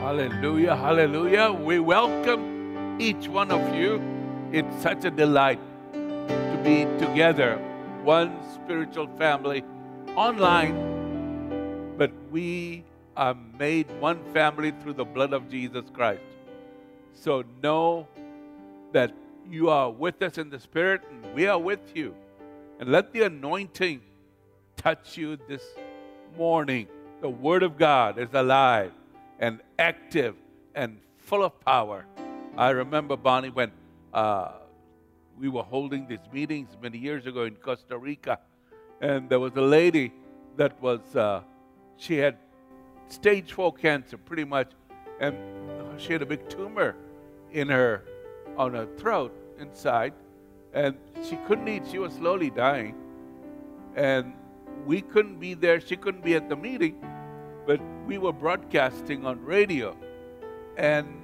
Hallelujah, hallelujah. We welcome each one of you. It's such a delight to be together, one spiritual family online, but we are made one family through the blood of Jesus Christ. So know that you are with us in the Spirit and we are with you. And let the anointing touch you this morning. The Word of God is alive and active and full of power. I remember, Bonnie, when we were holding these meetings many years ago in Costa Rica, and there was a lady that was, she had stage 4 cancer pretty much, and she had a big tumor on her throat inside, and she couldn't eat. She was slowly dying, and we couldn't be there. She couldn't be at the meeting, but we were broadcasting on radio. And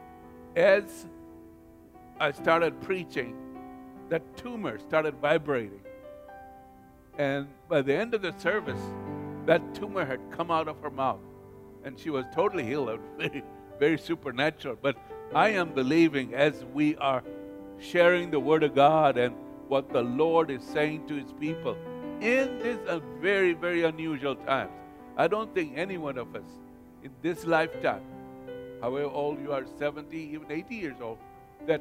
as I started preaching, that tumor started vibrating. And by the end of the service, that tumor had come out of her mouth. And she was totally healed. Very, very supernatural. But I am believing, as we are sharing the Word of God and what the Lord is saying to His people, in this very, very unusual times, I don't think any one of us in this lifetime, however old you are, 70, even 80 years old, that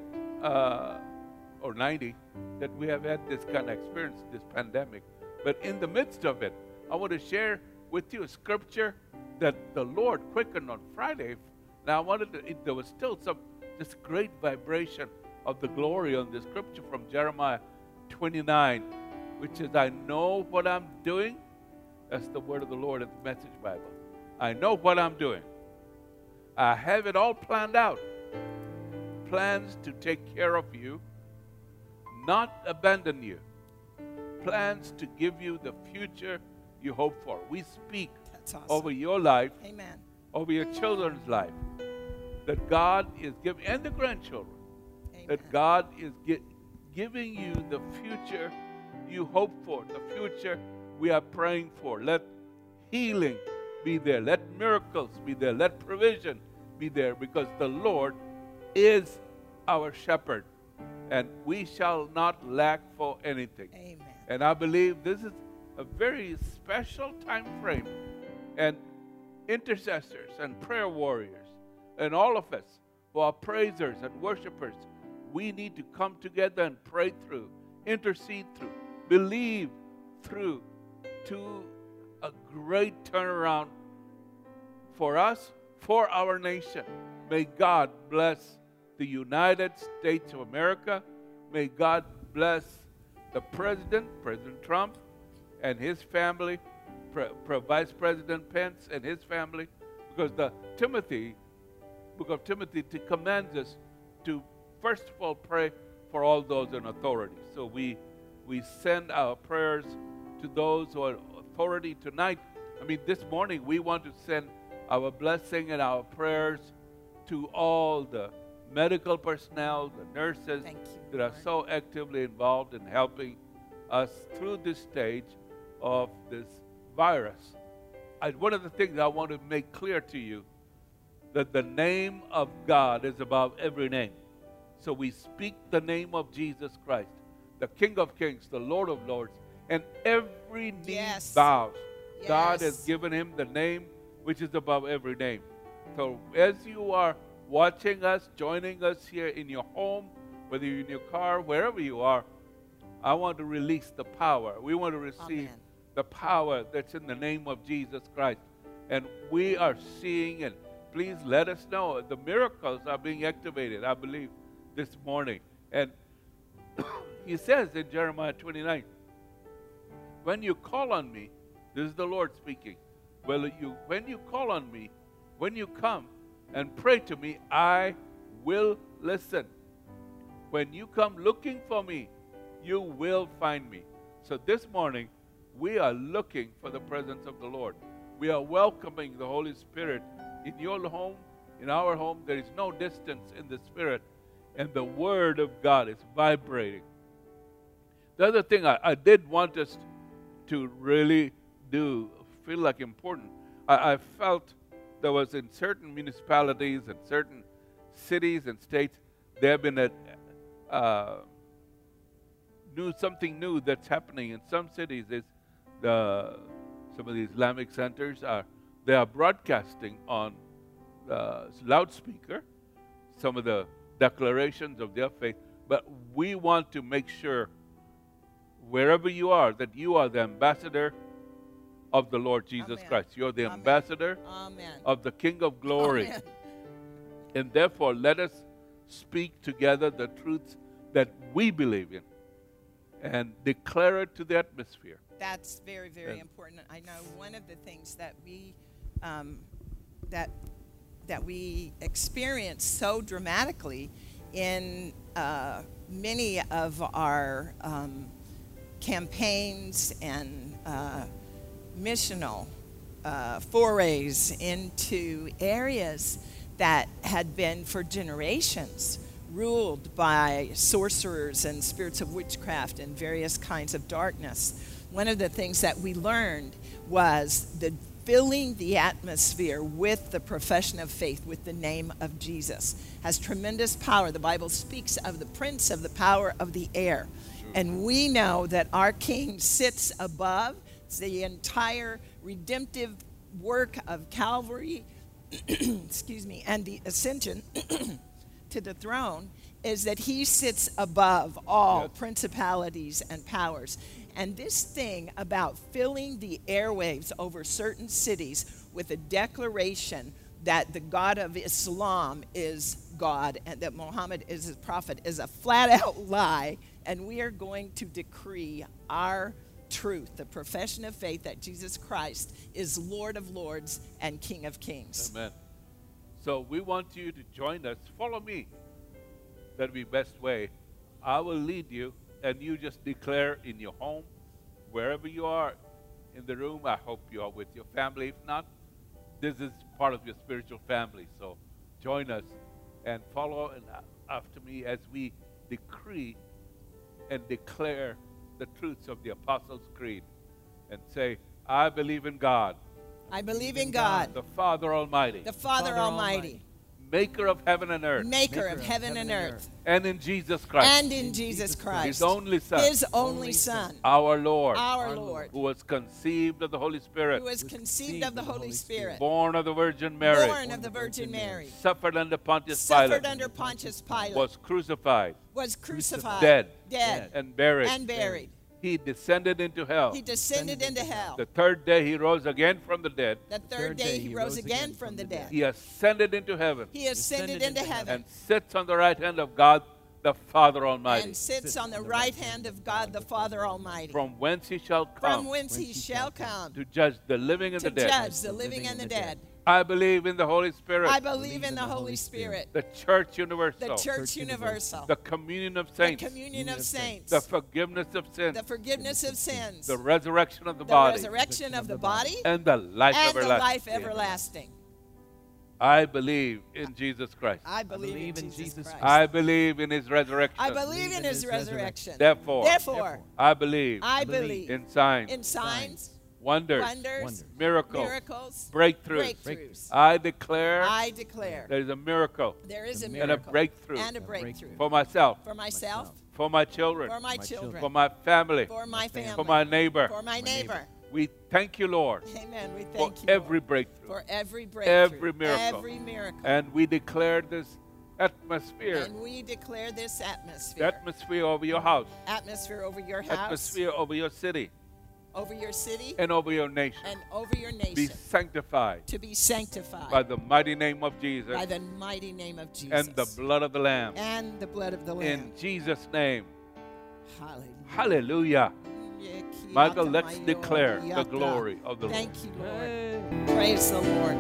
or 90, that we have had this kind of experience, this pandemic. But in the midst of it, I want to share with you a scripture that the Lord quickened on Friday. Now, there was still this great vibration of the glory on the scripture from Jeremiah 29, which is, I know what I'm doing. That's the word of the Lord in the Message Bible. I know what I'm doing. I have it all planned out. Plans to take care of you, not abandon you. Plans to give you the future you hope for. We speak That's awesome. over your life, Amen. over your children's life, that God is giving, and the grandchildren, Amen. that God is giving you the future you hope for, the future we are praying for. Let healing be there. Let miracles be there. Let provision be there, because the Lord is our shepherd, and we shall not lack for anything. Amen. And I believe this is a very special time frame. And intercessors and prayer warriors and all of us who are praisers and worshipers, we need to come together and pray through, intercede through, believe through to a great turnaround for us, for our nation. May God bless the United States of America. May God bless the President Trump and his family, Vice President Pence and his family, because the book of Timothy commands us to first of all pray for all those in authority. So we send our prayers to those who are in authority tonight. I mean, this morning we want to send our blessing and our prayers to all the medical personnel, the nurses that are so actively involved in helping us through this stage of this virus. One of the things I want to make clear to you, that the name of God is above every name. So we speak the name of Jesus Christ, the King of Kings, the Lord of Lords, and every knee bows. Yes. God has given him the name which is above every name. So as you are watching us, joining us here in your home, whether you're in your car, wherever you are, I want to release the power. We want to receive the power that's in the name of Jesus Christ. And we are seeing, and please let us know, the miracles are being activated, I believe, this morning. And he says in Jeremiah 29, when you call on me, this is the Lord speaking, when you call on me, when you come and pray to me, I will listen. When you come looking for me, you will find me. So this morning, we are looking for the presence of the Lord. We are welcoming the Holy Spirit in your home, in our home. There is no distance in the Spirit, and the Word of God is vibrating. The other thing I did want us to really feel like important, I felt there was in certain municipalities and certain cities and states, there have been something new that's happening in some cities. Is some of the Islamic centers they are broadcasting on loudspeaker some of the declarations of their faith. But we want to make sure, wherever you are, that you are the ambassador of the Lord Jesus Amen. Christ. You're the Amen. ambassador Amen. of the King of Glory. Amen. And therefore, let us speak together the truths that we believe in and declare it to the atmosphere. That's very, very Yeah. important. I know one of the things that we experience so dramatically in many of our campaigns and missional forays into areas that had been for generations ruled by sorcerers and spirits of witchcraft and various kinds of darkness. One of the things that we learned was the filling the atmosphere with the profession of faith, with the name of Jesus, has tremendous power. The Bible speaks of the prince of the power of the air. And we know that our King sits above. The entire redemptive work of Calvary, excuse me, and the ascension to the throne is that he sits above all Yes. principalities and powers. And this thing about filling the airwaves over certain cities with a declaration that the God of Islam is God and that Muhammad is his prophet is a flat-out lie. And we are going to decree our truth, the profession of faith that Jesus Christ is Lord of Lords and King of Kings. Amen. So we want you to join us. Follow me. That'll be the best way. I will lead you, and you just declare in your home, wherever you are in the room. I hope you are with your family. If not, this is part of your spiritual family. So join us and follow after me as we decree and declare the truths of the Apostles' Creed and say, I believe in God, I believe in God, the Father Almighty, the Father Almighty, maker of heaven and earth, maker of heaven and earth, and in Jesus Christ, and in Jesus Christ, His only Son, His only Son, our Lord, our Lord, who was conceived of the Holy Spirit, who was conceived of the Holy Spirit, born of the Virgin Mary, born of the Virgin Mary, suffered under Pontius suffered Pilate, under Pontius Pilate, was crucified, was crucified, dead, and buried. and buried. He descended into hell. He descended into hell. The third day he rose again from the dead. The third day he rose again from the dead. He ascended into heaven He ascended into heaven and sits on the right hand of God, the Father Almighty, and sits on the right hand of God, the Father Almighty, from whence he shall from come whence he shall come to judge the living and to the dead. judge the living and the dead. I believe in the Holy Spirit, I believe in the Holy Spirit, the Church Universal, the Church Universal, the communion of the saints, communion of saints, the forgiveness of sins, the forgiveness of sins, the resurrection of the the body, resurrection of the body, and the life and the everlasting. life everlasting. I believe in Jesus Christ. I believe in Jesus Christ. I believe in His resurrection. I believe in His resurrection. Therefore, I believe I believe in signs, in signs, wonders, wonders, miracles, breakthroughs. breakthroughs. I declare I declare there is a miracle there is a and a miracle breakthrough and a breakthrough for myself, for myself, for my children, for my children, for my family, for my family, for my neighbor. for my neighbor. We thank you, Lord, Amen. We for thank you every Lord, breakthrough. for every breakthrough, every miracle. every miracle. And we declare this atmosphere, And we declare this the atmosphere, atmosphere over your house, atmosphere over your house, atmosphere over your city, over your city, and over your nation. and over your Be nation, sanctified to be sanctified by the mighty name of Jesus by the mighty name of Jesus and the blood of the Lamb. and the blood of the Lamb. In Jesus' name. Hallelujah. Hallelujah. Michael, let's declare the glory of the Lord. Thank you, Lord. Praise the Lord.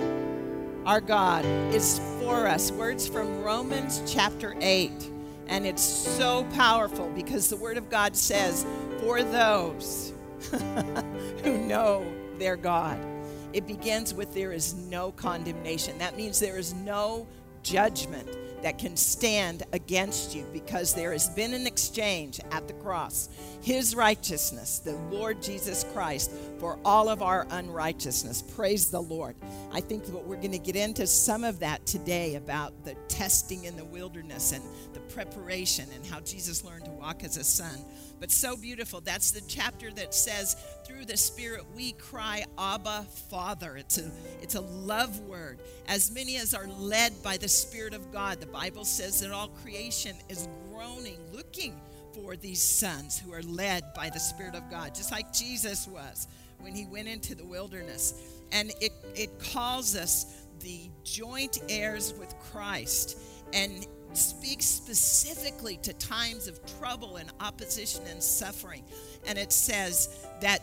Our God is for us. Words from Romans chapter 8. And it's so powerful because the Word of God says, for those who know their God. It begins with there is no condemnation. That means there is no judgment. that can stand against you, because there has been an exchange at the cross. His righteousness, the Lord Jesus Christ, for all of our unrighteousness. Praise the Lord. I think that we're going to get into some of that today about the testing in the wilderness and the preparation and how Jesus learned to walk as a son. But so beautiful. That's the chapter that says, through the Spirit we cry, Abba, Father. It's a love word. As many as are led by the Spirit of God, the Bible says that all creation is groaning, looking for these sons who are led by the Spirit of God, just like Jesus was when he went into the wilderness. And it calls us the joint heirs with Christ, and speaks specifically to times of trouble and opposition and suffering. And it says that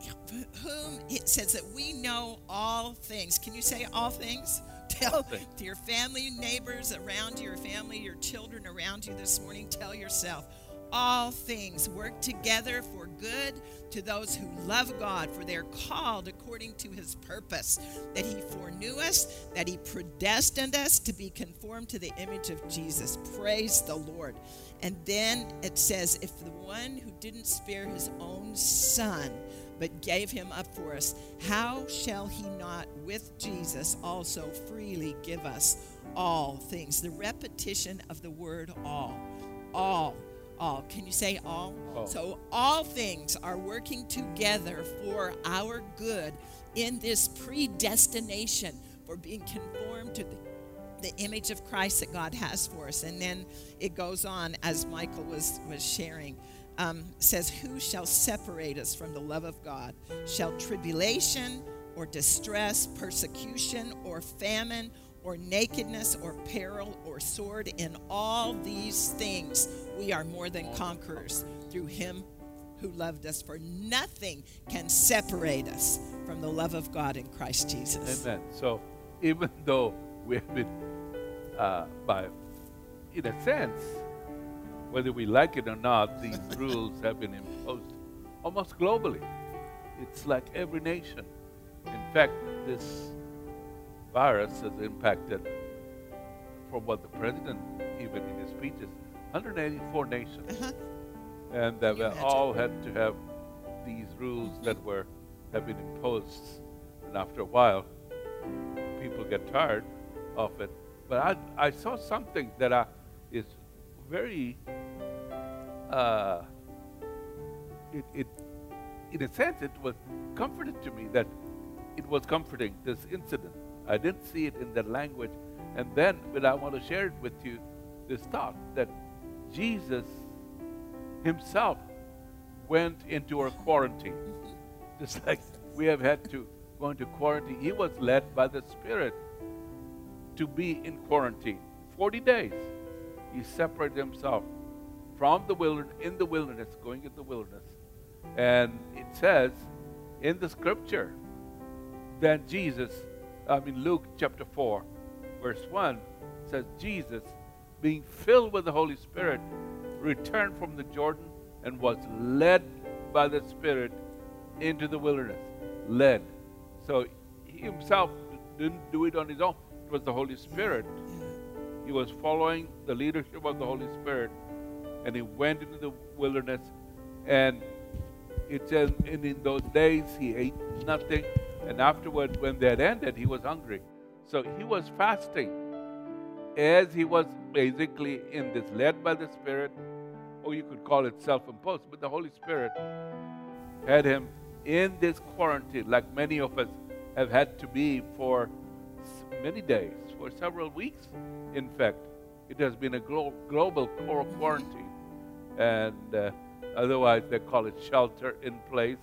we know all things. Can you say all things? Tell to your family, neighbors around you, your family, your children around you this morning, tell yourself, all things work together for good to those who love God, for they're called according to his purpose, that he foreknew us, that he predestined us to be conformed to the image of Jesus. Praise the Lord. And then it says, if the one who didn't spare his own son, but gave him up for us, how shall he not with Jesus also freely give us all things? The repetition of the word all. Can you say all? All. So all things are working together for our good in this predestination for being conformed to the image of Christ that God has for us. And then it goes on, as Michael was sharing, says, who shall separate us from the love of God? Shall tribulation or distress, persecution or famine or nakedness or peril or sword? In all these things we are more than conquerors through him who loved us. For nothing can separate us from the love of God in Christ Jesus. Amen. So even though we have been, in a sense, whether we like it or not, these rules have been imposed almost globally. It's like every nation. In fact, this virus has impacted, from what the president, even in his speeches, 184 nations. And they've all had to have these rules that have been imposed. And after a while, people get tired of it. But I saw something that is very, in a sense, it was comforting to me, that it was comforting, this incident. I didn't see it in that language. And then, but I want to share it with you, this thought that Jesus himself went into a quarantine. Just like we have had to go into quarantine. He was led by the Spirit to be in quarantine. 40 days. He separated himself from the wilderness, going in the wilderness. And it says in the scripture that Luke chapter 4, verse 1 says, Jesus, being filled with the Holy Spirit, returned from the Jordan and was led by the Spirit into the wilderness. Led. So he himself didn't do it on his own. It was the Holy Spirit. He was following the leadership of the Holy Spirit, and he went into the wilderness. And it says, and in those days he ate nothing, and afterward, when that ended, he was hungry. So he was fasting as he was basically in this, led by the Spirit, or you could call it self-imposed, but the Holy Spirit had him in this quarantine, like many of us have had to be for many days, for several weeks. In fact, it has been a global quarantine, and otherwise they call it shelter in place.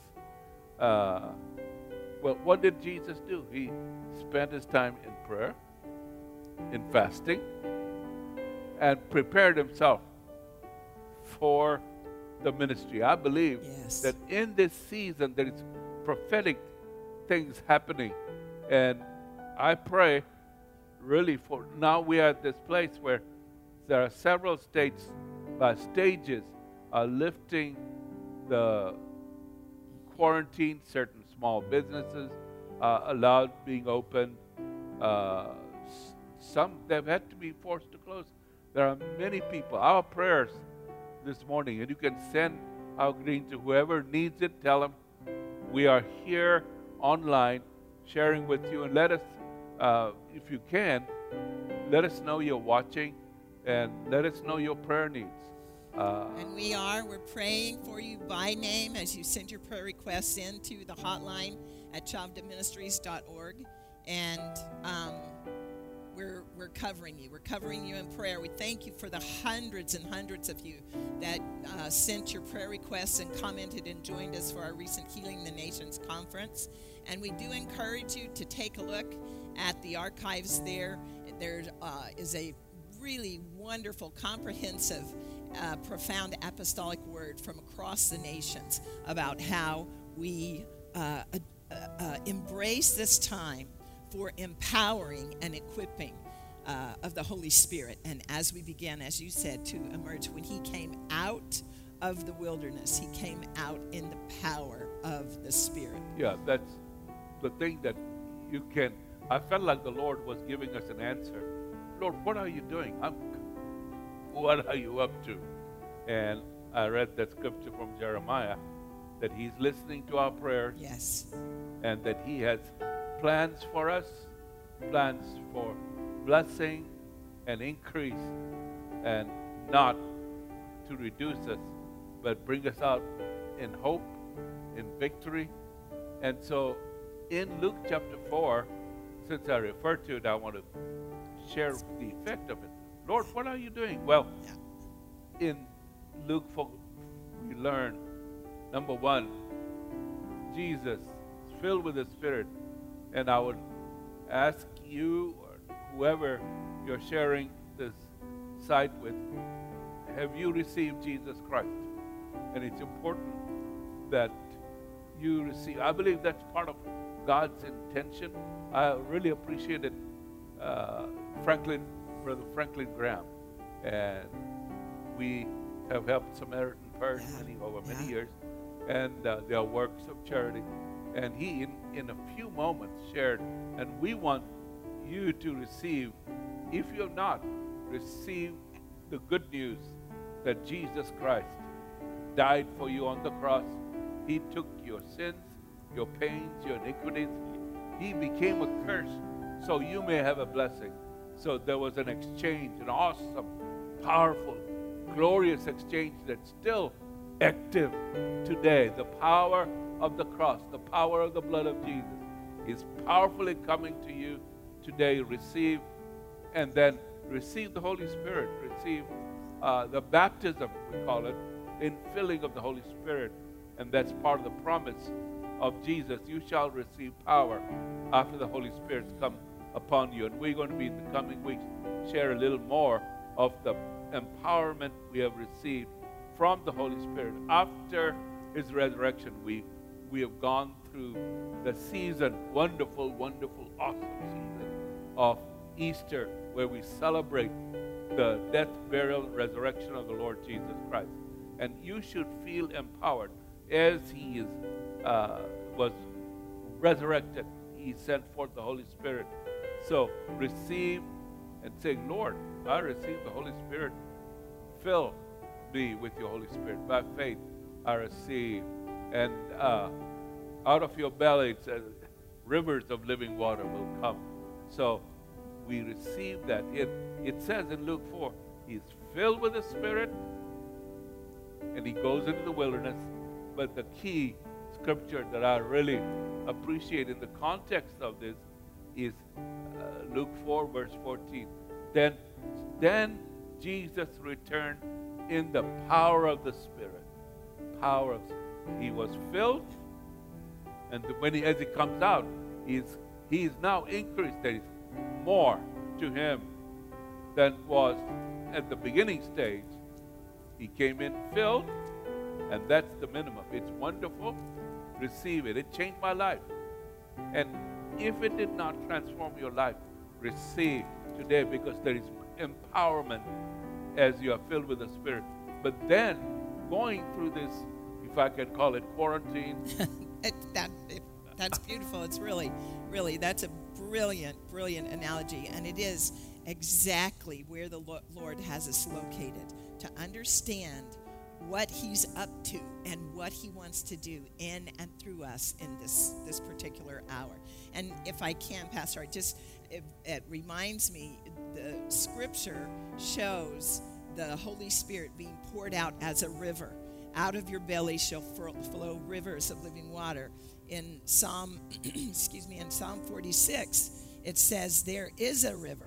Well, what did Jesus do? He spent his time in prayer, in fasting, and prepared himself for the ministry. I believe that in this season there is prophetic things happening, and I pray really for, now we are at this place where there are several states by stages are lifting the quarantine. Certain small businesses allowed being open. some, they've had to be forced to close. There are many people. Our prayers this morning, and you can send our greeting to whoever needs it. Tell them we are here online sharing with you, and let us, if you can, let us know you're watching, and let us know your prayer needs. And we're praying for you by name as you send your prayer requests into the hotline at chavdaministries.org. And we're covering you. We're covering you in prayer. We thank you for the hundreds and hundreds of you that sent your prayer requests and commented and joined us for our recent Healing the Nations conference. And we do encourage you to take a look at the archives there. There is a really wonderful, comprehensive, profound apostolic word from across the nations about how we embrace this time for empowering and equipping of the Holy Spirit. And as we begin, as you said, to emerge, when he came out of the wilderness, he came out in the power of the Spirit. Yeah, that's the thing that you can. I felt like the Lord was giving us an answer. Lord, what are you doing? What are you up to? And I read that scripture from Jeremiah that he's listening to our prayers. Yes. And that he has plans for us, plans for blessing and increase, and not to reduce us, but bring us out in hope, in victory. And so in Luke chapter 4, since I referred to it, I want to share the effect of it. Lord, what are you doing? Well, in Luke 4, we learn, number one, Jesus is filled with the Spirit. And I would ask you or whoever you're sharing this site with, have you received Jesus Christ? And it's important that you receive. I believe that's part of God's intention. I really appreciated Brother Franklin Graham. And we have helped Samaritan Purse over many years, and their works of charity. And he, in a few moments, shared, and we want you to receive, if you have not received the good news that Jesus Christ died for you on the cross. He took your sins, your pains, your iniquities. He became a curse so you may have a blessing. So there was an exchange, an awesome, powerful, glorious exchange that's still active today. The power of the cross, the power of the blood of Jesus is powerfully coming to you today. Receive, and then receive the Holy Spirit. Receive the baptism, we call it, in filling of the Holy Spirit. And that's part of the promise of Jesus. You shall receive power after the Holy Spirit's come upon you. And we're going to be in the coming weeks share a little more of the empowerment we have received from the Holy Spirit. After his resurrection, we have gone through the season, wonderful, wonderful, awesome season of Easter, where we celebrate the death, burial, resurrection of the Lord Jesus Christ. And you should feel empowered as he was resurrected. He sent forth the Holy Spirit. So receive and say, Lord, I receive the Holy Spirit. Fill me with your Holy Spirit. By faith, I receive. And out of your belly, rivers of living water will come. So we receive that. It says in Luke 4, he's filled with the Spirit, and he goes into the wilderness. But the key scripture that I really appreciate in the context of this is Luke 4, verse 14. Then Jesus returned in the power of the Spirit. He was filled, and as he comes out, he is now increased. There is more to him than was at the beginning stage. He came in filled, and that's the minimum. It's wonderful. Receive it. It changed my life. And if it did not transform your life, receive today, because there is empowerment as you are filled with the Spirit. But then, going through this, if I can call it quarantine. That's beautiful. It's really, that's a brilliant, brilliant analogy. And it is, exactly where the Lord has us located, to understand what he's up to and what he wants to do in and through us in this particular hour. And if I can, Pastor, it reminds me, the scripture shows the Holy Spirit being poured out as a river. Out of your belly shall flow rivers of living water. In Psalm, in Psalm 46, it says, there is a river.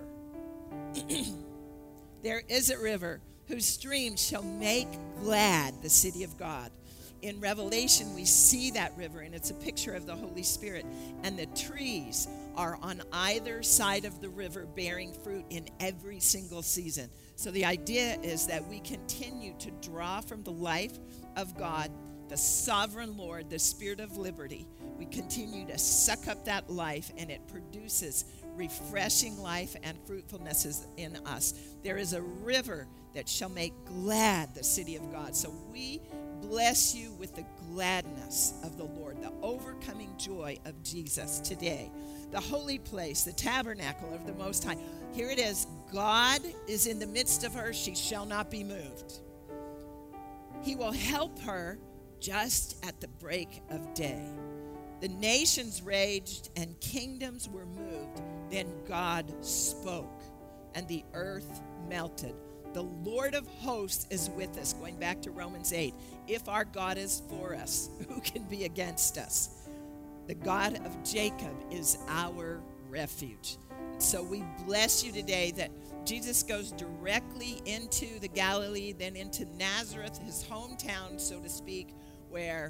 There is a river whose streams shall make glad the city of God. In Revelation, we see that river, and it's a picture of the Holy Spirit. And the trees are on either side of the river bearing fruit in every single season. So the idea is that we continue to draw from the life of God, the sovereign Lord, the Spirit of liberty. We continue to suck up that life, and it produces refreshing life and fruitfulness in us. There is a river that shall make glad the city of God. So we bless you with the gladness of the Lord, the overcoming joy of Jesus today. The holy place, the tabernacle of the Most High. Here it is. God is in the midst of her. She shall not be moved. He will help her just at the break of day. The nations raged and kingdoms were moved. Then God spoke, and the earth melted. The Lord of hosts is with us. Going back to Romans 8. If our God is for us, who can be against us? The God of Jacob is our refuge. So we bless you today that Jesus goes directly into the Galilee, then into Nazareth, his hometown, so to speak, where,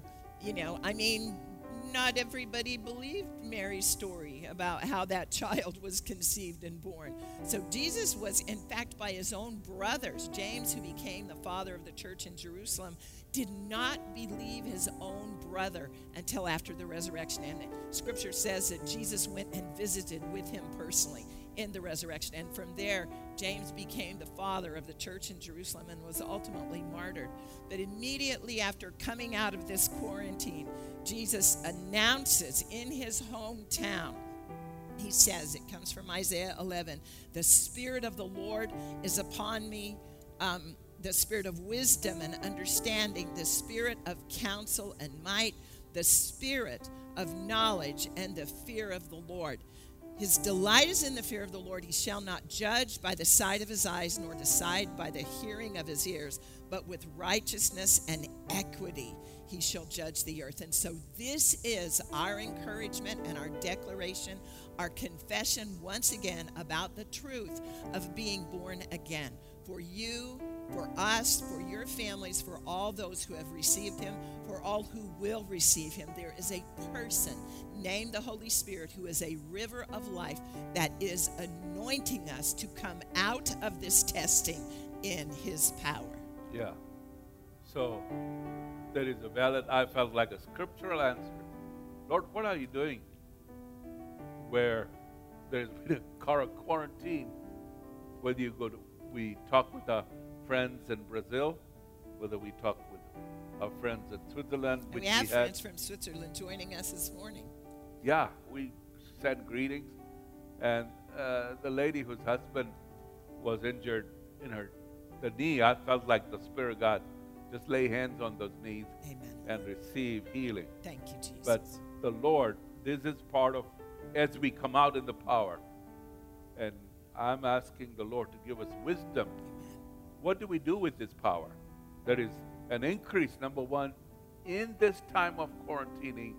not everybody believed Mary's story about how that child was conceived and born. So Jesus was, in fact, by his own brothers, James, who became the father of the church in Jerusalem, did not believe his own brother until after the resurrection. And Scripture says that Jesus went and visited with him personally in the resurrection. And from there, James became the father of the church in Jerusalem and was ultimately martyred. But immediately after coming out of this quarantine, Jesus announces in his hometown, he says, it comes from Isaiah 11, the Spirit of the Lord is upon me, the Spirit of wisdom and understanding, the Spirit of counsel and might, the Spirit of knowledge and the fear of the Lord. His delight is in the fear of the Lord. He shall not judge by the sight of his eyes, nor decide by the hearing of his ears, but with righteousness and equity he shall judge the earth. And so this is our encouragement and our declaration, our confession once again about the truth of being born again. For you, for us, for your families, for all those who have received him, for all who will receive him, there is a person named the Holy Spirit who is a river of life that is anointing us to come out of this testing in his power. Yeah. So there is a valid, I felt like a scriptural answer. Lord, what are you doing where there's been a quarantine? Whether you go to, we talk with our friends in Brazil, whether we talk with our friends in Switzerland. And we have friends from Switzerland joining us this morning. Yeah, we sent greetings. And the lady whose husband was injured in the knee, I felt like the Spirit of God just lay hands on those knees. Amen. And receive healing. Thank you, Jesus. But the Lord, this is part of, as we come out in the power, and I'm asking the Lord to give us wisdom. Amen. What do we do with this power? There is an increase, number one, in this time of quarantining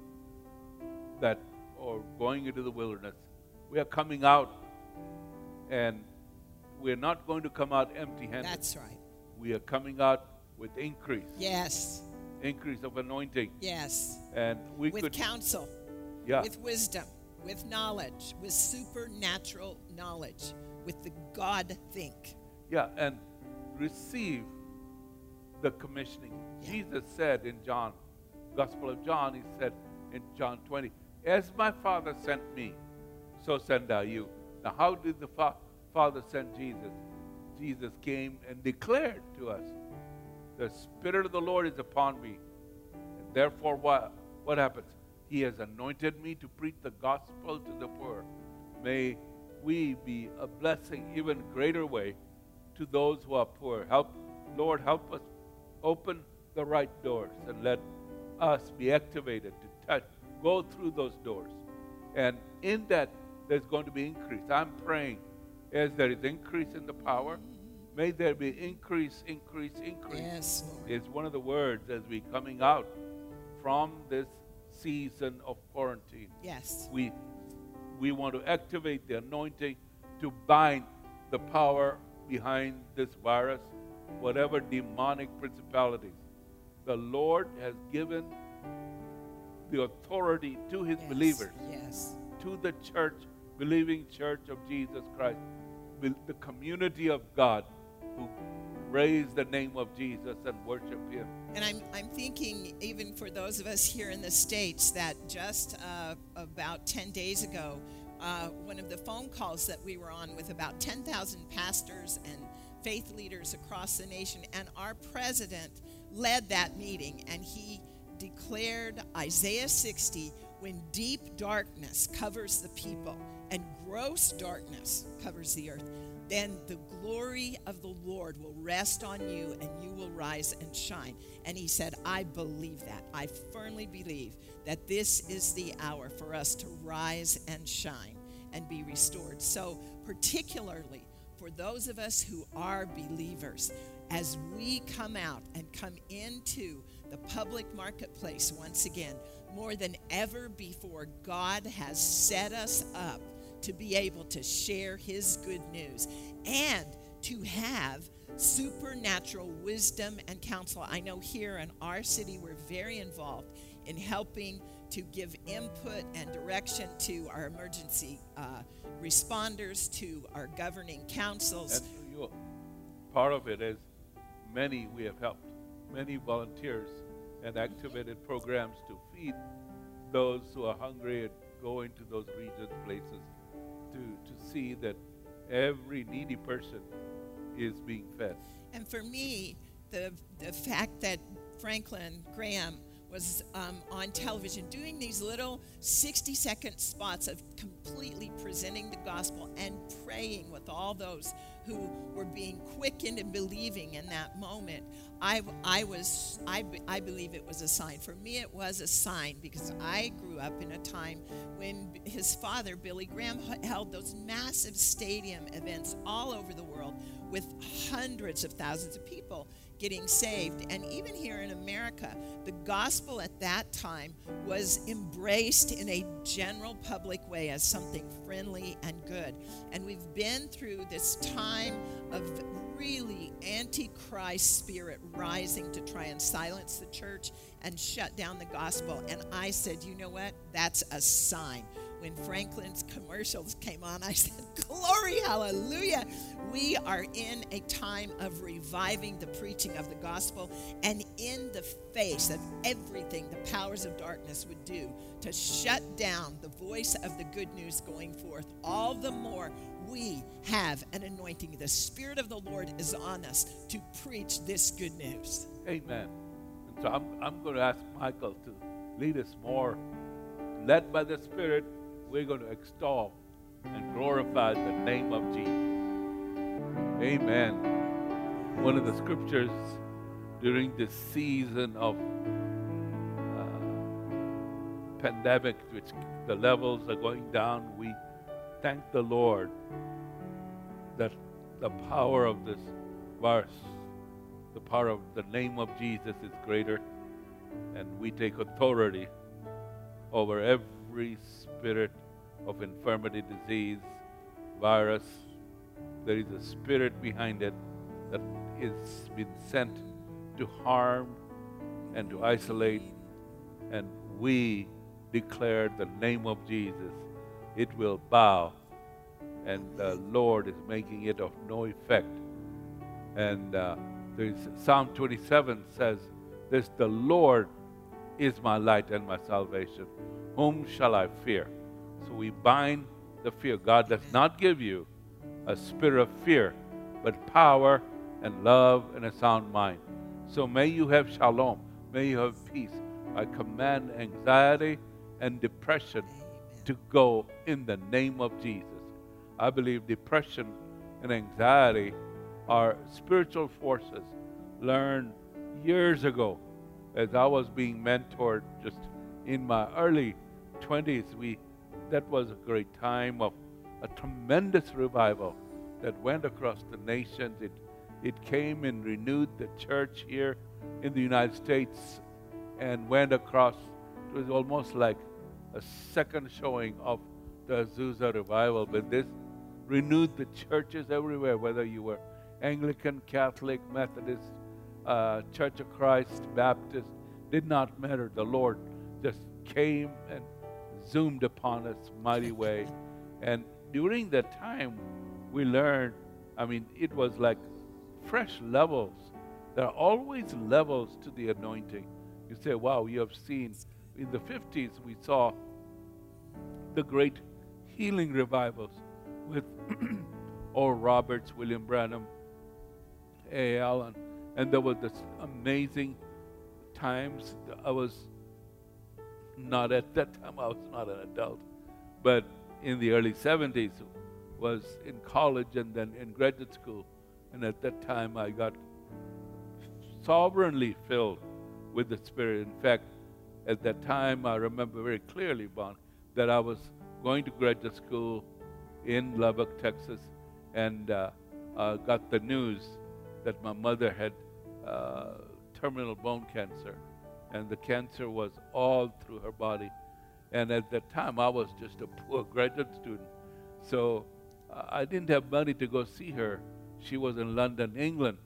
or going into the wilderness. We are coming out, and we're not going to come out empty-handed. That's right. We are coming out with increase. Yes. Increase of anointing. Yes. And we with could counsel. Yeah. With wisdom. With knowledge. With supernatural knowledge. With the God think. Yeah, and receive the commissioning. Yeah. Jesus said in John, Gospel of John, he said in John 20, as my Father sent me, so send I you. Now, how did the Father send Jesus? Jesus came and declared to us, the Spirit of the Lord is upon me. And therefore, what happens? He has anointed me to preach the gospel to the poor. May we be a blessing even greater way to those who are poor. Lord, help us open the right doors and let us be activated to touch, go through those doors. And in that, there's going to be increase. I'm praying as there is increase in the power, may there be increase. Yes, Lord. It's one of the words as we coming out from this season of quarantine. Yes. We want to activate the anointing to bind the power behind this virus, whatever demonic principalities. The Lord has given the authority to His believers, yes, to the church, believing church of Jesus Christ, the community of God who praise the name of Jesus and worship Him. And I'm thinking, even for those of us here in the States, that just about 10 days ago, one of the phone calls that we were on with about 10,000 pastors and faith leaders across the nation, and our president led that meeting, and he declared Isaiah 60, when deep darkness covers the people and gross darkness covers the earth, then the glory of the Lord will rest on you and you will rise and shine. And he said, I believe that. I firmly believe that this is the hour for us to rise and shine and be restored. So particularly for those of us who are believers, as we come out and come into the public marketplace once again, more than ever before, God has set us up to be able to share His good news and to have supernatural wisdom and counsel. I know here in our city we're very involved in helping to give input and direction to our emergency responders, to our governing councils. And part of it is many we have helped, many volunteers and activated programs to feed those who are hungry and go into those regions, places, to see that every needy person is being fed. And for me, the fact that Franklin Graham was on television doing these little 60-second spots of completely presenting the gospel and praying with all those who were being quickened and believing in that moment, I believe it was a sign. For me, it was a sign because I grew up in a time when his father, Billy Graham, held those massive stadium events all over the world with hundreds of thousands of people getting saved. And even here in America, the gospel at that time was embraced in a general public way as something friendly and good. And we've been through this time of really antichrist spirit rising to try and silence the church and shut down the gospel. And I said, you know what? That's a sign. When Franklin's commercials came on, I said, glory, hallelujah. We are in a time of reviving the preaching of the gospel, and in the face of everything the powers of darkness would do to shut down the voice of the good news going forth, all the more we have an anointing. The Spirit of the Lord is on us to preach this good news. Amen. And so I'm going to ask Michael to lead us more. Led by the Spirit, we're going to extol and glorify the name of Jesus. Amen. One of the scriptures during this season of pandemic, which the levels are going down, we thank the Lord that the power of this verse, the power of the name of Jesus is greater, and we take authority over every spirit of infirmity, disease, virus. There is a spirit behind it that has been sent to harm and to isolate, and we declare the name of Jesus. It will bow, and the Lord is making it of no effect. And there's Psalm 27 says this: the Lord is my light and my salvation. Whom shall I fear? So we bind the fear. God does not give you a spirit of fear, but power and love and a sound mind. So may you have shalom. May you have peace. I command anxiety and depression to go in the name of Jesus. I believe depression and anxiety are spiritual forces learned years ago as I was being mentored just in my early 20s. That was a great time of a tremendous revival that went across the nations. It came and renewed the church here in the United States and went across. It was almost like a second showing of the Azusa revival, but this renewed the churches everywhere, whether you were Anglican, Catholic, Methodist, Church of Christ, Baptist, did not matter. The Lord just came and zoomed upon us mighty way. And during that time, we learned, it was like fresh levels. There are always levels to the anointing. You say, wow, you have seen. In the 50s, we saw the great healing revivals with Oral Roberts, William Branham, A. Allen, and there were this amazing times. I was not at that time, I was not an adult, but in the early 70s, was in college and then in graduate school, and at that time I got sovereignly filled with the Spirit. In fact, at that time, I remember very clearly, Bon, that I was going to graduate school in Lubbock, Texas, and got the news that my mother had terminal bone cancer, and the cancer was all through her body. And at that time, I was just a poor graduate student, so I didn't have money to go see her. She was in London, England,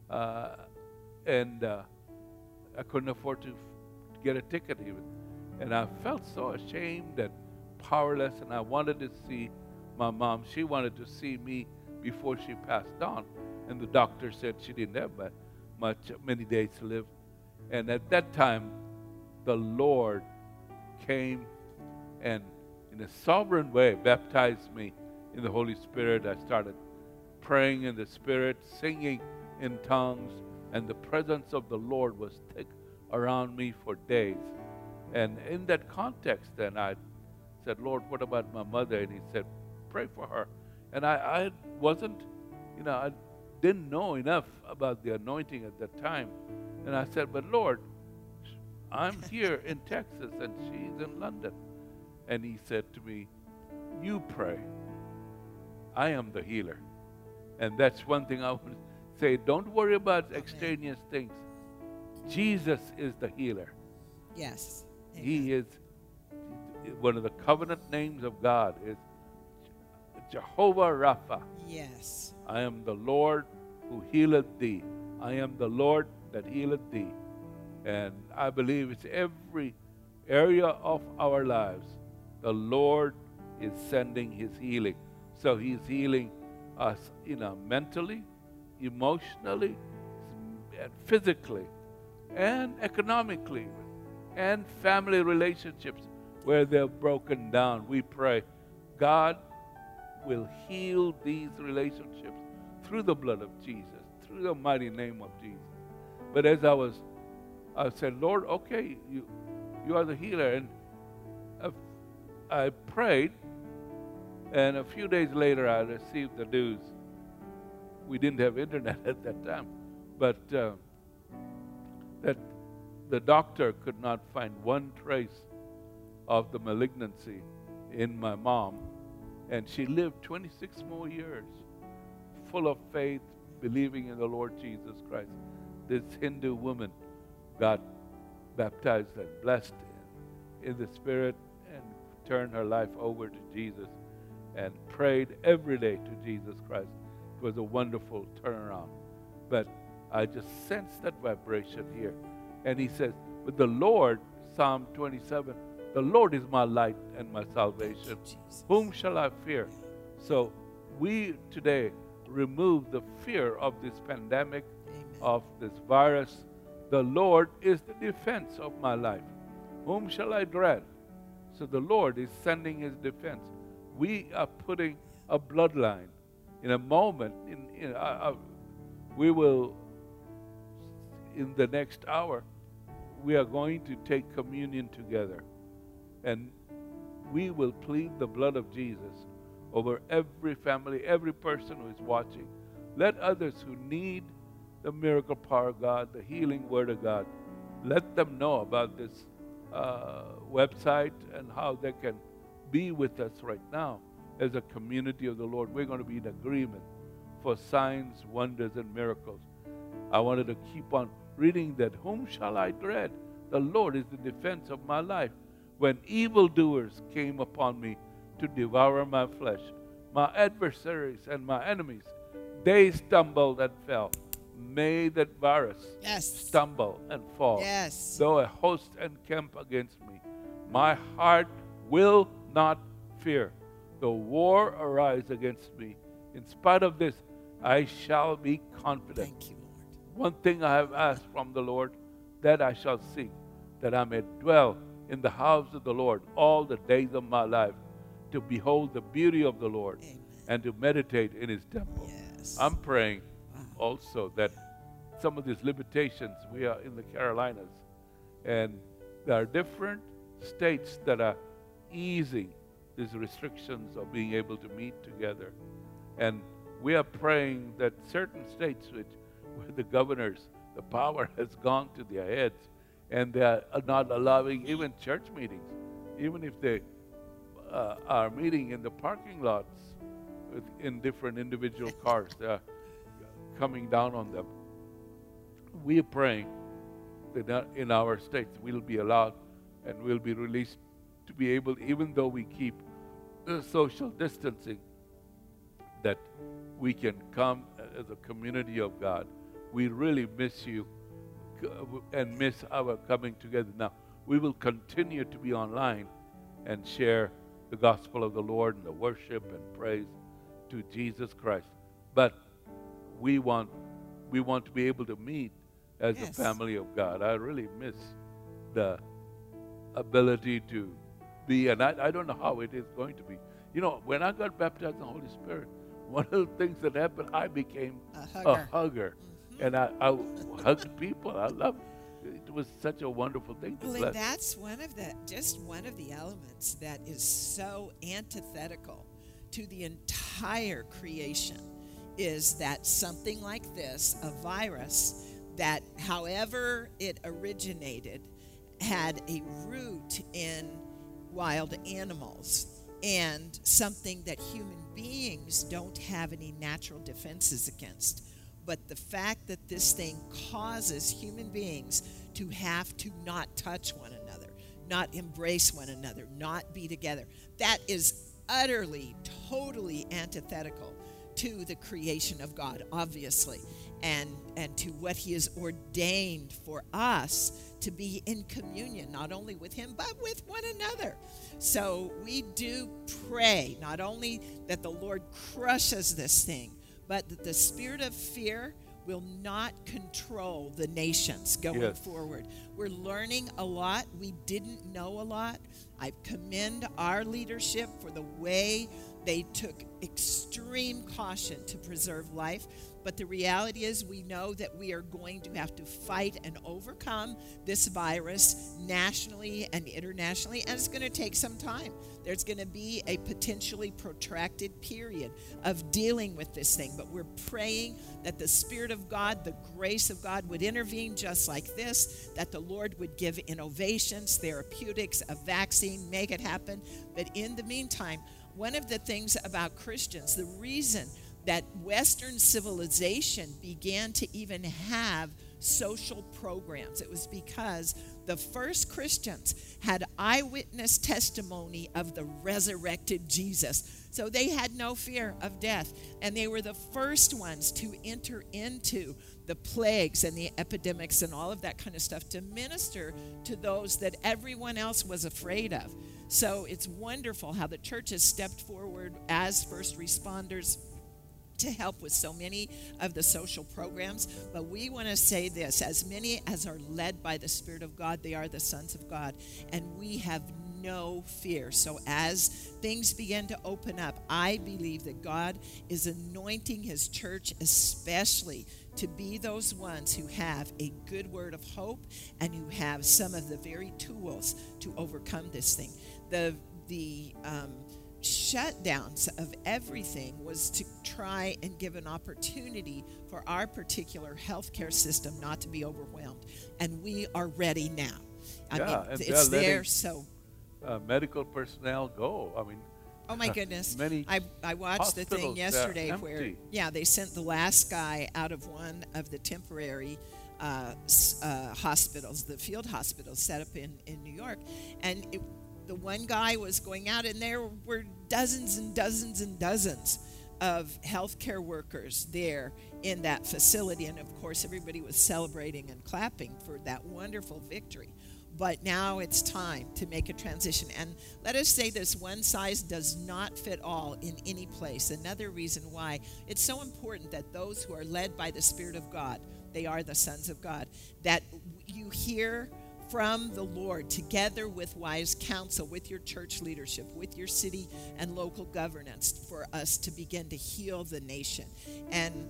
and I couldn't afford to get a ticket even. And I felt so ashamed and powerless, and I wanted to see my mom. She wanted to see me before she passed on, and the doctor said she didn't have many days to live. And at that time, the Lord came and in a sovereign way baptized me in the Holy Spirit. I started praying in the Spirit, singing in tongues, and the presence of the Lord was thick around me for days. And in that context, then I said, Lord, what about my mother? And he said, pray for her. And I wasn't, I didn't know enough about the anointing at that time. And I said, but Lord, I'm here in Texas and she's in London. And he said to me, you pray. I am the healer. And that's one thing I would say. Don't worry about extraneous things. Jesus is the healer. Yes. Amen. He is one of the covenant names of God is Jehovah Rapha. Yes. I am the Lord who healeth thee. I am the Lord that healeth thee. And I believe it's every area of our lives. The Lord is sending his healing. So he's healing us, mentally, emotionally, and physically, and economically, and family relationships where they're broken down. We pray God will heal these relationships through the blood of Jesus, through the mighty name of Jesus. But as I said, Lord, okay, you are the healer. And I prayed, and a few days later I received the news. We didn't have internet at that time, but that the doctor could not find one trace of the malignancy in my mom. And she lived 26 more years, full of faith, believing in the Lord Jesus Christ. This Hindu woman got baptized and blessed in the Spirit and turned her life over to Jesus and prayed every day to Jesus Christ. It was a wonderful turnaround. But I just sensed that vibration here. And he says, but the Lord, Psalm 27, the Lord is my light and my salvation. Whom shall I fear? So we today remove the fear of this pandemic, of this virus. The Lord is the defense of my life. Whom shall I dread? So the Lord is sending his defense. We are putting a bloodline. In a moment, we will, in the next hour, we are going to take communion together. And we will plead the blood of Jesus over every family, every person who is watching. Let others who need the miracle power of God, the healing word of God, let them know about this website and how they can be with us right now as a community of the Lord. We're going to be in agreement for signs, wonders, and miracles. I wanted to keep on reading that. Whom shall I dread? The Lord is the defense of my life. When evildoers came upon me to devour my flesh, my adversaries and my enemies, they stumbled and fell. May that virus stumble and fall. Yes. Though a host encamp against me, my heart will not fear. Though war arise against me, in spite of this, I shall be confident. Thank you, Lord. One thing I have asked from the Lord, that I shall seek, that I may dwell in the house of the Lord all the days of my life, to behold the beauty of the Lord. Amen. And to meditate in his temple. Yes. I'm praying also that some of these limitations, we are in the Carolinas, and there are different states that are easing these restrictions of being able to meet together. And we are praying that certain states where the governors, the power has gone to their heads, and they are not allowing even church meetings, even if they are meeting in the parking lots in different individual cars. They are coming down on them. We are praying that in our states we'll be allowed and we'll be released to be able, even though we keep the social distancing, that we can come as a community of God. We really miss you and miss our coming together. Now, we will continue to be online and share the gospel of the Lord and the worship and praise to Jesus Christ. But we want to be able to meet as a family of God. I really miss the ability to be, and I don't know how it is going to be. You know, when I got baptized in the Holy Spirit, one of the things that happened, I became a hugger. Mm-hmm. And I hugged people. I loved it. It was such a wonderful thing to bless. Well, that's one of the elements that is so antithetical to the entire creation, is that something like this, a virus, that however it originated, had a root in wild animals, and something that human beings don't have any natural defenses against. But the fact that this thing causes human beings to have to not touch one another, not embrace one another, not be together, that is utterly, totally antithetical to the creation of God, obviously, and to what he has ordained for us to be in communion, not only with him, but with one another. So we do pray, not only that the Lord crushes this thing, but that the spirit of fear will not control the nations going forward. We're learning a lot. We didn't know a lot. I commend our leadership for the way they took extreme caution to preserve life. But the reality is, we know that we are going to have to fight and overcome this virus nationally and internationally, and it's going to take some time. There's going to be a potentially protracted period of dealing with this thing, but we're praying that the Spirit of God, the grace of God would intervene just like this, that the Lord would give innovations, therapeutics, a vaccine, make it happen. But in the meantime, one of the things about Christians, the reason that Western civilization began to even have social programs, it was because the first Christians had eyewitness testimony of the resurrected Jesus. So they had no fear of death. And they were the first ones to enter into the plagues and the epidemics and all of that kind of stuff to minister to those that everyone else was afraid of. So it's wonderful how the church has stepped forward as first responders to help with so many of the social programs. But we want to say this: as many as are led by the Spirit of God, they are the sons of God, and we have no fear. So as things begin to open up, I believe that God is anointing his church especially to be those ones who have a good word of hope and who have some of the very tools to overcome this thing. The shutdowns of everything was to try and give an opportunity for our particular healthcare system not to be overwhelmed. And we are ready now. I mean, and it's they're there, letting so... medical personnel go. I mean, Oh my goodness. many I watched the thing hospitals, they're yesterday where, empty. yeah, they sent the last guy out of one of the temporary hospitals, the field hospitals set up in New York. And the one guy was going out, and there were dozens and dozens and dozens of healthcare workers there in that facility. And of course, everybody was celebrating and clapping for that wonderful victory. But now it's time to make a transition. And let us say this, one size does not fit all in any place. Another reason why it's so important that those who are led by the Spirit of God, they are the sons of God, that you hear from the Lord together with wise counsel, with your church leadership, with your city and local governance, for us to begin to heal the nation. And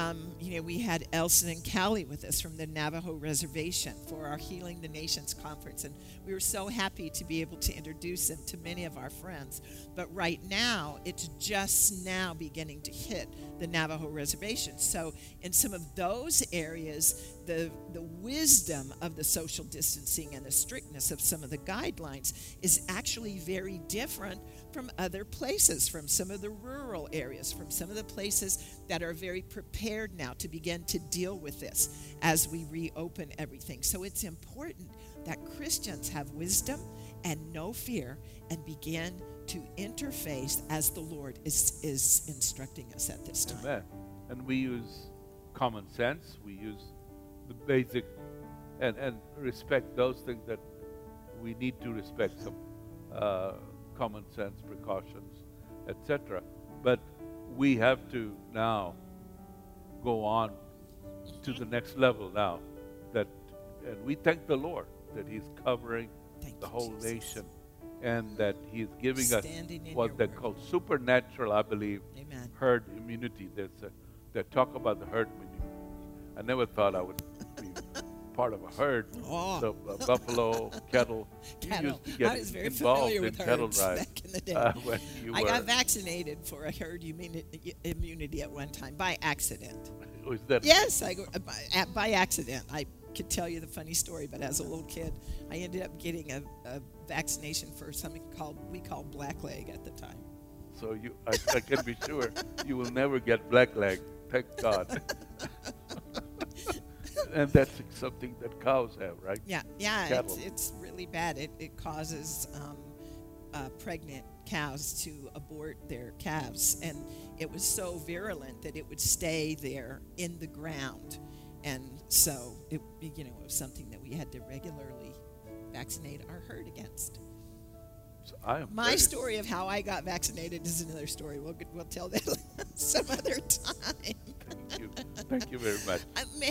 we had Elson and Callie with us from the Navajo Reservation for our Healing the Nations conference, and we were so happy to be able to introduce them to many of our friends. But right now, it's just now beginning to hit the Navajo Reservation. So in some of those areas, the wisdom of the social distancing and the strictness of some of the guidelines is actually very different from other places, from some of the rural areas, from some of the places that are very prepared now to begin to deal with this as we reopen everything. So it's important that Christians have wisdom and no fear and begin to interface as the Lord is instructing us at this time. Amen. And we use common sense. We use the basic and respect those things that we need to respect, some common sense precautions, etc. But we have to now go on to the next level now. And we thank the Lord that He's covering the whole nation, and that He's giving us what they call supernatural, I believe, Amen. herd immunity. They talk about the herd immunity. I never thought I would be part of a herd. Oh. So buffalo, cattle. You used to get I was very involved familiar in with cattle herds drive back in the day. when you I were. got vaccinated for a herd immunity at one time by accident. Was that Yes, by accident. I could tell you the funny story, but as a little kid, I ended up getting a vaccination for something we called blackleg at the time. So I can be sure you will never get blackleg. Thank God. And that's something that cows have, right? Yeah, Cattle. it's really bad. It causes pregnant cows to abort their calves, and it was so virulent that it would stay there in the ground, and so it was something that we had to regularly vaccinate our herd against. So I am My story of how I got vaccinated is another story. We'll tell that some other time. Thank you very much.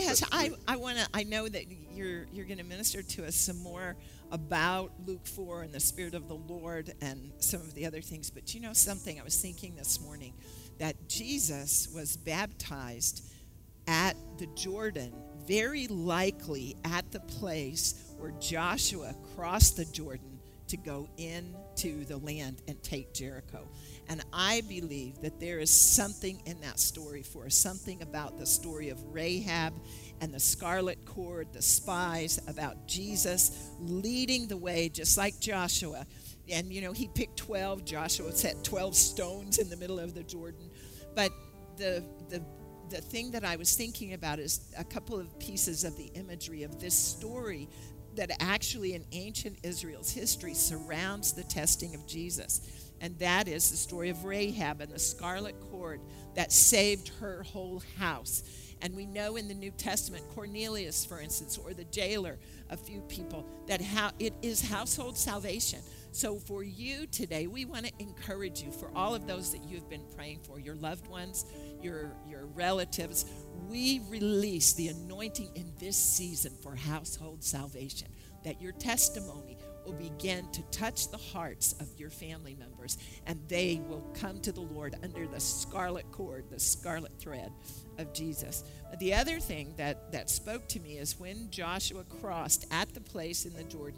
I know that you're going to minister to us some more about Luke 4 and the Spirit of the Lord and some of the other things. But you know something? I was thinking this morning that Jesus was baptized at the Jordan, very likely at the place where Joshua crossed the Jordan to go into the land and take Jericho. And I believe that there is something in that story for us, something about the story of Rahab and the scarlet cord, the spies, about Jesus leading the way, just like Joshua. And, he picked 12. Joshua set 12 stones in the middle of the Jordan. But the thing that I was thinking about is a couple of pieces of the imagery of this story that actually in ancient Israel's history surrounds the testing of Jesus. And that is the story of Rahab and the scarlet cord that saved her whole house. And we know in the New Testament, Cornelius, for instance, or the jailer, a few people, that it is household salvation. So for you today, we want to encourage you, for all of those that you've been praying for, your loved ones, your relatives, we release the anointing in this season for household salvation, that your testimony will begin to touch the hearts of your family members, and they will come to the Lord under the scarlet cord, the scarlet thread of Jesus. The other thing that spoke to me is when Joshua crossed at the place in the Jordan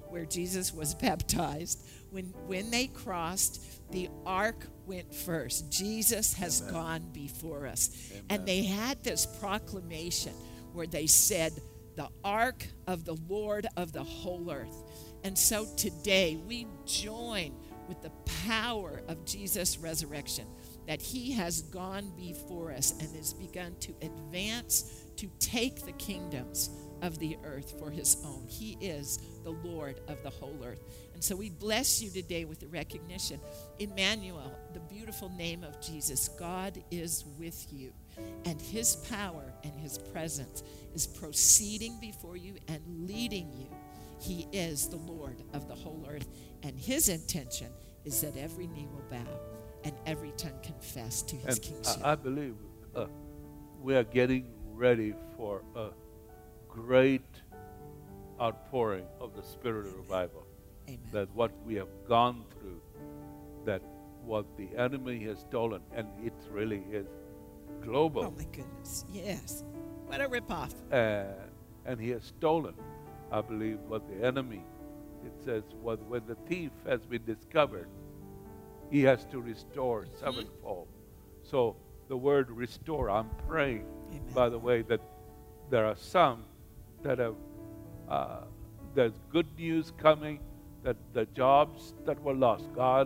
where Jesus was baptized. When they crossed, the ark went first. Jesus has gone before us. And they had this proclamation where they said, the ark of the Lord of the whole earth. And so today we join with the power of Jesus' resurrection, that he has gone before us and has begun to advance to take the kingdoms of the earth for his own. He is the Lord of the whole earth. And so we bless you today with the recognition, Emmanuel, the beautiful name of Jesus. God is with you, and his power and his presence is proceeding before you and leading you. He is the Lord of the whole earth, and his intention is that every knee will bow and every tongue confess to his kingship. I believe we are getting ready for a great outpouring of the spirit of revival. Amen. That what we have gone through, that what the enemy has stolen, and it really is global. Oh my goodness, yes. What a ripoff. And he has stolen, I believe, what the enemy, it says, when the thief has been discovered, he has to restore sevenfold. So the word restore, I'm praying, Amen. by the way, that there are some that have, there's good news coming, that the jobs that were lost,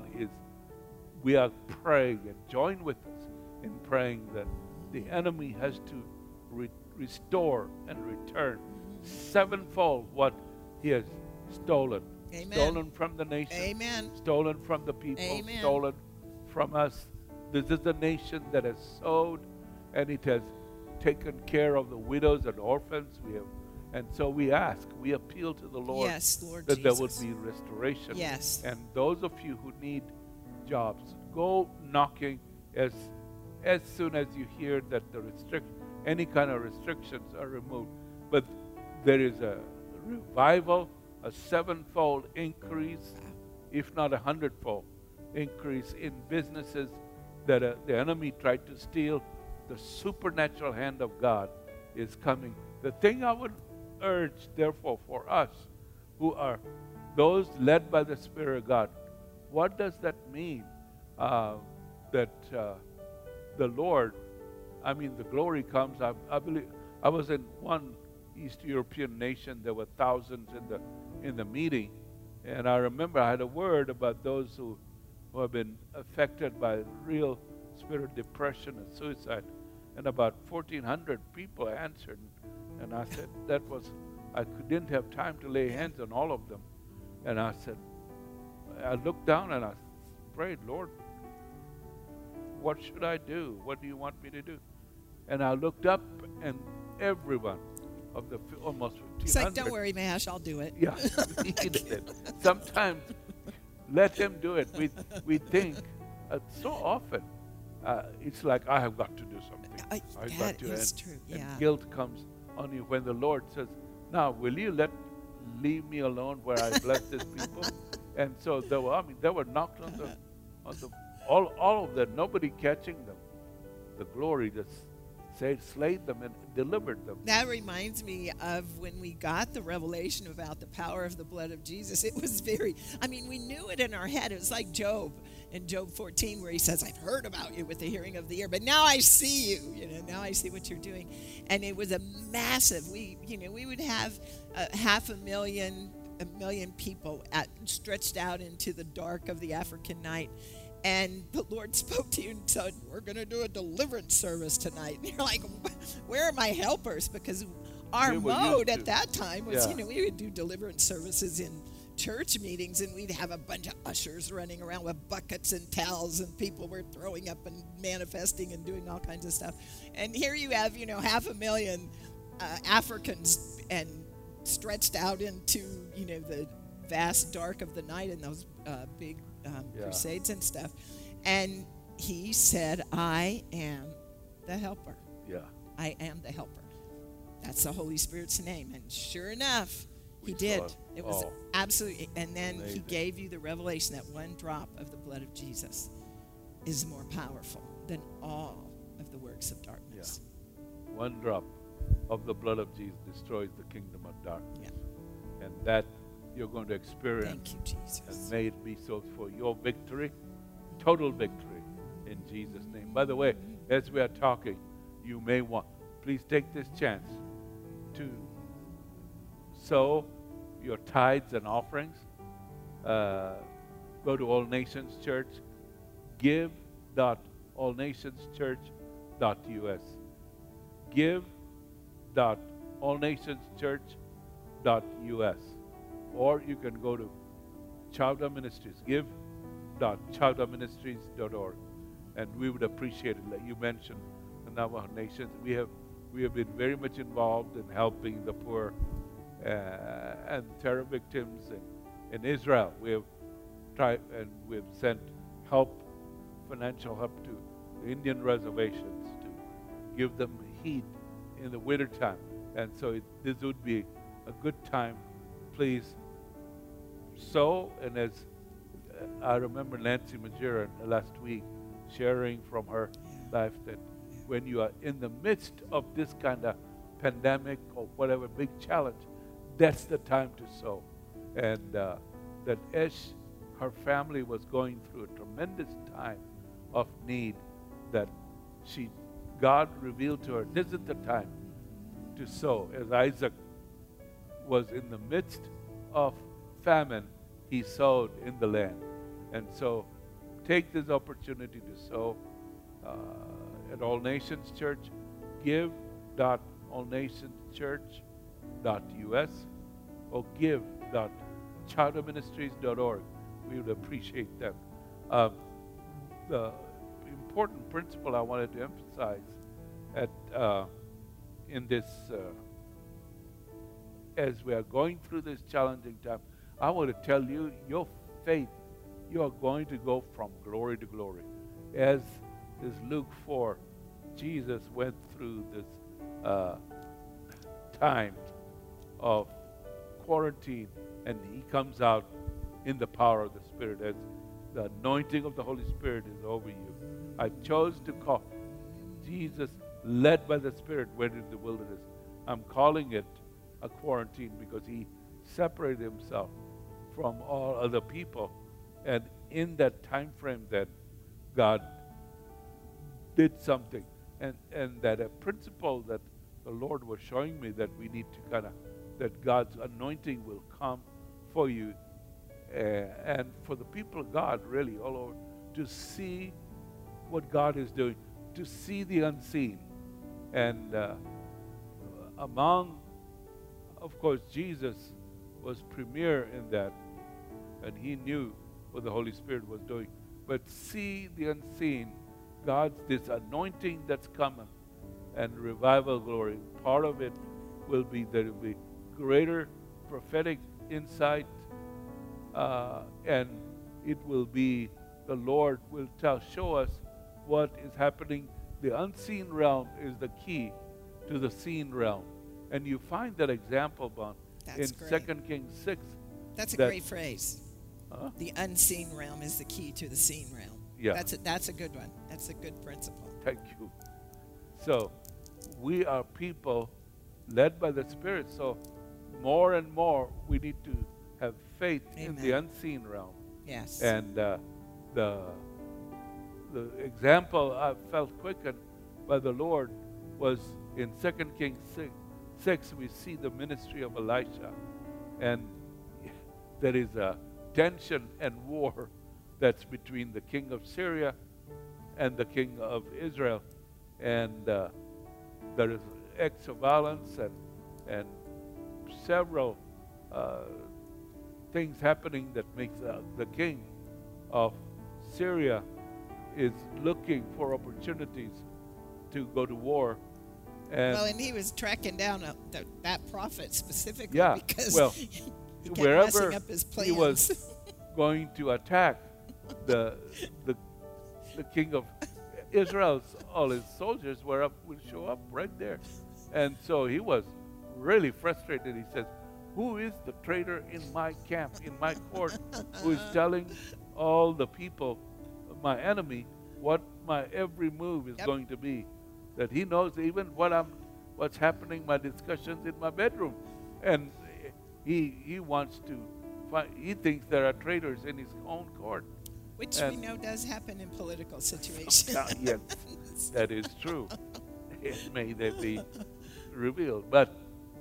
we are praying, and join with us in praying that the enemy has to restore and return sevenfold what he has stolen. Amen. Stolen from the nation. Amen. Stolen from the people. Amen. Stolen from us. This is a nation that has sowed, and it has taken care of the widows and orphans. And so we appeal to the Lord, yes, Lord that Jesus. there would be restoration. Yes. And those of you who need jobs, go knocking as soon as you hear that any kind of restrictions are removed. But there is a revival, a sevenfold increase, if not 100-fold increase in businesses that the enemy tried to steal. The supernatural hand of God is coming. The thing I would urge, therefore, for us who are those led by the Spirit of God, what does that mean? That the Lord, the glory comes. I believe I was in one East European nation. There were thousands in the meeting, and I remember I had a word about those who have been affected by real spirit of depression and suicide, and about 1,400 people answered. And I said, didn't have time to lay hands on all of them. And I said, I looked down and I prayed, Lord, what should I do? What do you want me to do? And I looked up, and everyone of the almost 1,500. It's like, don't worry, Mash, I'll do it. Yeah, he did it. Sometimes let him do it. We think so often it's like, I have got to do something. That is true. Yeah. And guilt comes on you when the Lord says, now will you leave me alone where I bless these people? And so they were knocked on the all of them, nobody catching them. The glory just slayed them and delivered them. That reminds me of when we got the revelation about the power of the blood of Jesus. It was we knew it in our head. It was like Job in Job 14, where he says, I've heard about you with the hearing of the ear, but now I see you. Now I see what you're doing. And it was a massive, we would have 500,000 people stretched out into the dark of the African night. And the Lord spoke to you and said, we're going to do a deliverance service tonight. And you're like, where are my helpers? Because our mode at that time was, we would do deliverance services in church meetings, and we'd have a bunch of ushers running around with buckets and towels, and people were throwing up and manifesting and doing all kinds of stuff. And here you have, 500,000 Africans and stretched out into, the vast dark of the night in those big crusades and stuff. And he said, I am the helper. Yeah. I am the helper. That's the Holy Spirit's name. And sure enough, he did. It was absolutely. And then amazing. He gave you the revelation that one drop of the blood of Jesus is more powerful than all of the works of darkness. Yeah. One drop of the blood of Jesus destroys the kingdom of darkness. Yeah. And that you're going to experience. Thank you, Jesus. And may it be so for your victory, total victory, in Jesus' name. By the way, as we are talking, you may want, please take this chance to sow your tithes and offerings. Go to All Nations Church, give.allnationschurch.us. give.allnationschurch.us. Or you can go to Chowder Ministries, give.chowderministries.org. And we would appreciate it. Like you mentioned, the Navajo Nations, we have been very much involved in helping the poor and terror victims in Israel. We have tried, and we've sent help, financial help to the Indian reservations to give them heat in the wintertime. And so this would be a good time. Please sow. And as I remember Nancy Majira last week sharing from her life that when you are in the midst of this kind of pandemic or whatever big challenge, that's the time to sow. And that as her family was going through a tremendous time of need, that God revealed to her, this is the time to sow. As Isaac was in the midst of famine, he sowed in the land. And so take this opportunity to sow at All Nations Church, give.allnationschurch.us or give.chowderministries.org. We would appreciate them. The important principle I wanted to emphasize in this, as we are going through this challenging time, I want to tell you, your faith, you are going to go from glory to glory. As is Luke 4, Jesus went through this time of quarantine, and he comes out in the power of the Spirit as the anointing of the Holy Spirit is over you. I chose to call Jesus, led by the Spirit, went into the wilderness. I'm calling it a quarantine because he separated himself from all other people. And in that time frame that God did something, and that a principle that the Lord was showing me that we need to that God's anointing will come for you and for the people of God really all over, to see what God is doing, to see the unseen. And among, of course, Jesus was premier in that, and he knew what the Holy Spirit was doing. But see the unseen, this anointing that's coming, and revival glory. Part of it will be there will be greater prophetic insight, and it will be the Lord will show us what is happening. The unseen realm is the key to the seen realm, and you find that example, Bon, in 2 Kings 6. That's a great phrase. The unseen realm is the key to the seen realm. Yeah. That's a good one. That's a good principle. Thank you. So we are people led by the Spirit. So more and more we need to have faith in the unseen realm. Yes. And the example I felt quickened by the Lord was in 2 Kings 6. We see the ministry of Elisha, and there is a tension and war that's between the king of Syria and the king of Israel, and there is acts of violence and several things happening that makes the king of Syria is looking for opportunities to go to war. And he was tracking down that prophet specifically because he kept wherever messing up his plans. He was going to attack the king of Israel, all his soldiers would show up right there. And so he was really frustrated. He says, who is the traitor in my camp, in my court, who is telling all the people, my enemy, what my every move is going to be? That he knows even what's happening, my discussions in my bedroom. And he wants to he thinks there are traitors in his own court. Which And- we know does happen in political situations. Yes, that is true. May they be revealed. But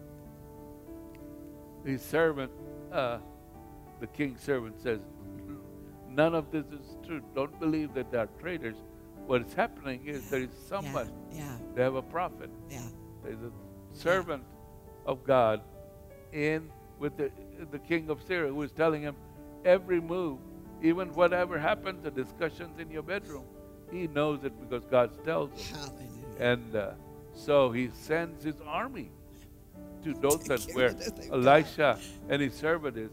his servant, the king's servant says, none of this is true. Don't believe that they are traitors. What is happening is there is someone, Yeah, they have a prophet, yeah, there's a servant of God with the king of Syria who is telling him every move, even whatever happens, the discussions in your bedroom, he knows it because God tells him. hallelujah. And so he sends his army to Dothan, care where of the thing. Elisha and his servant is.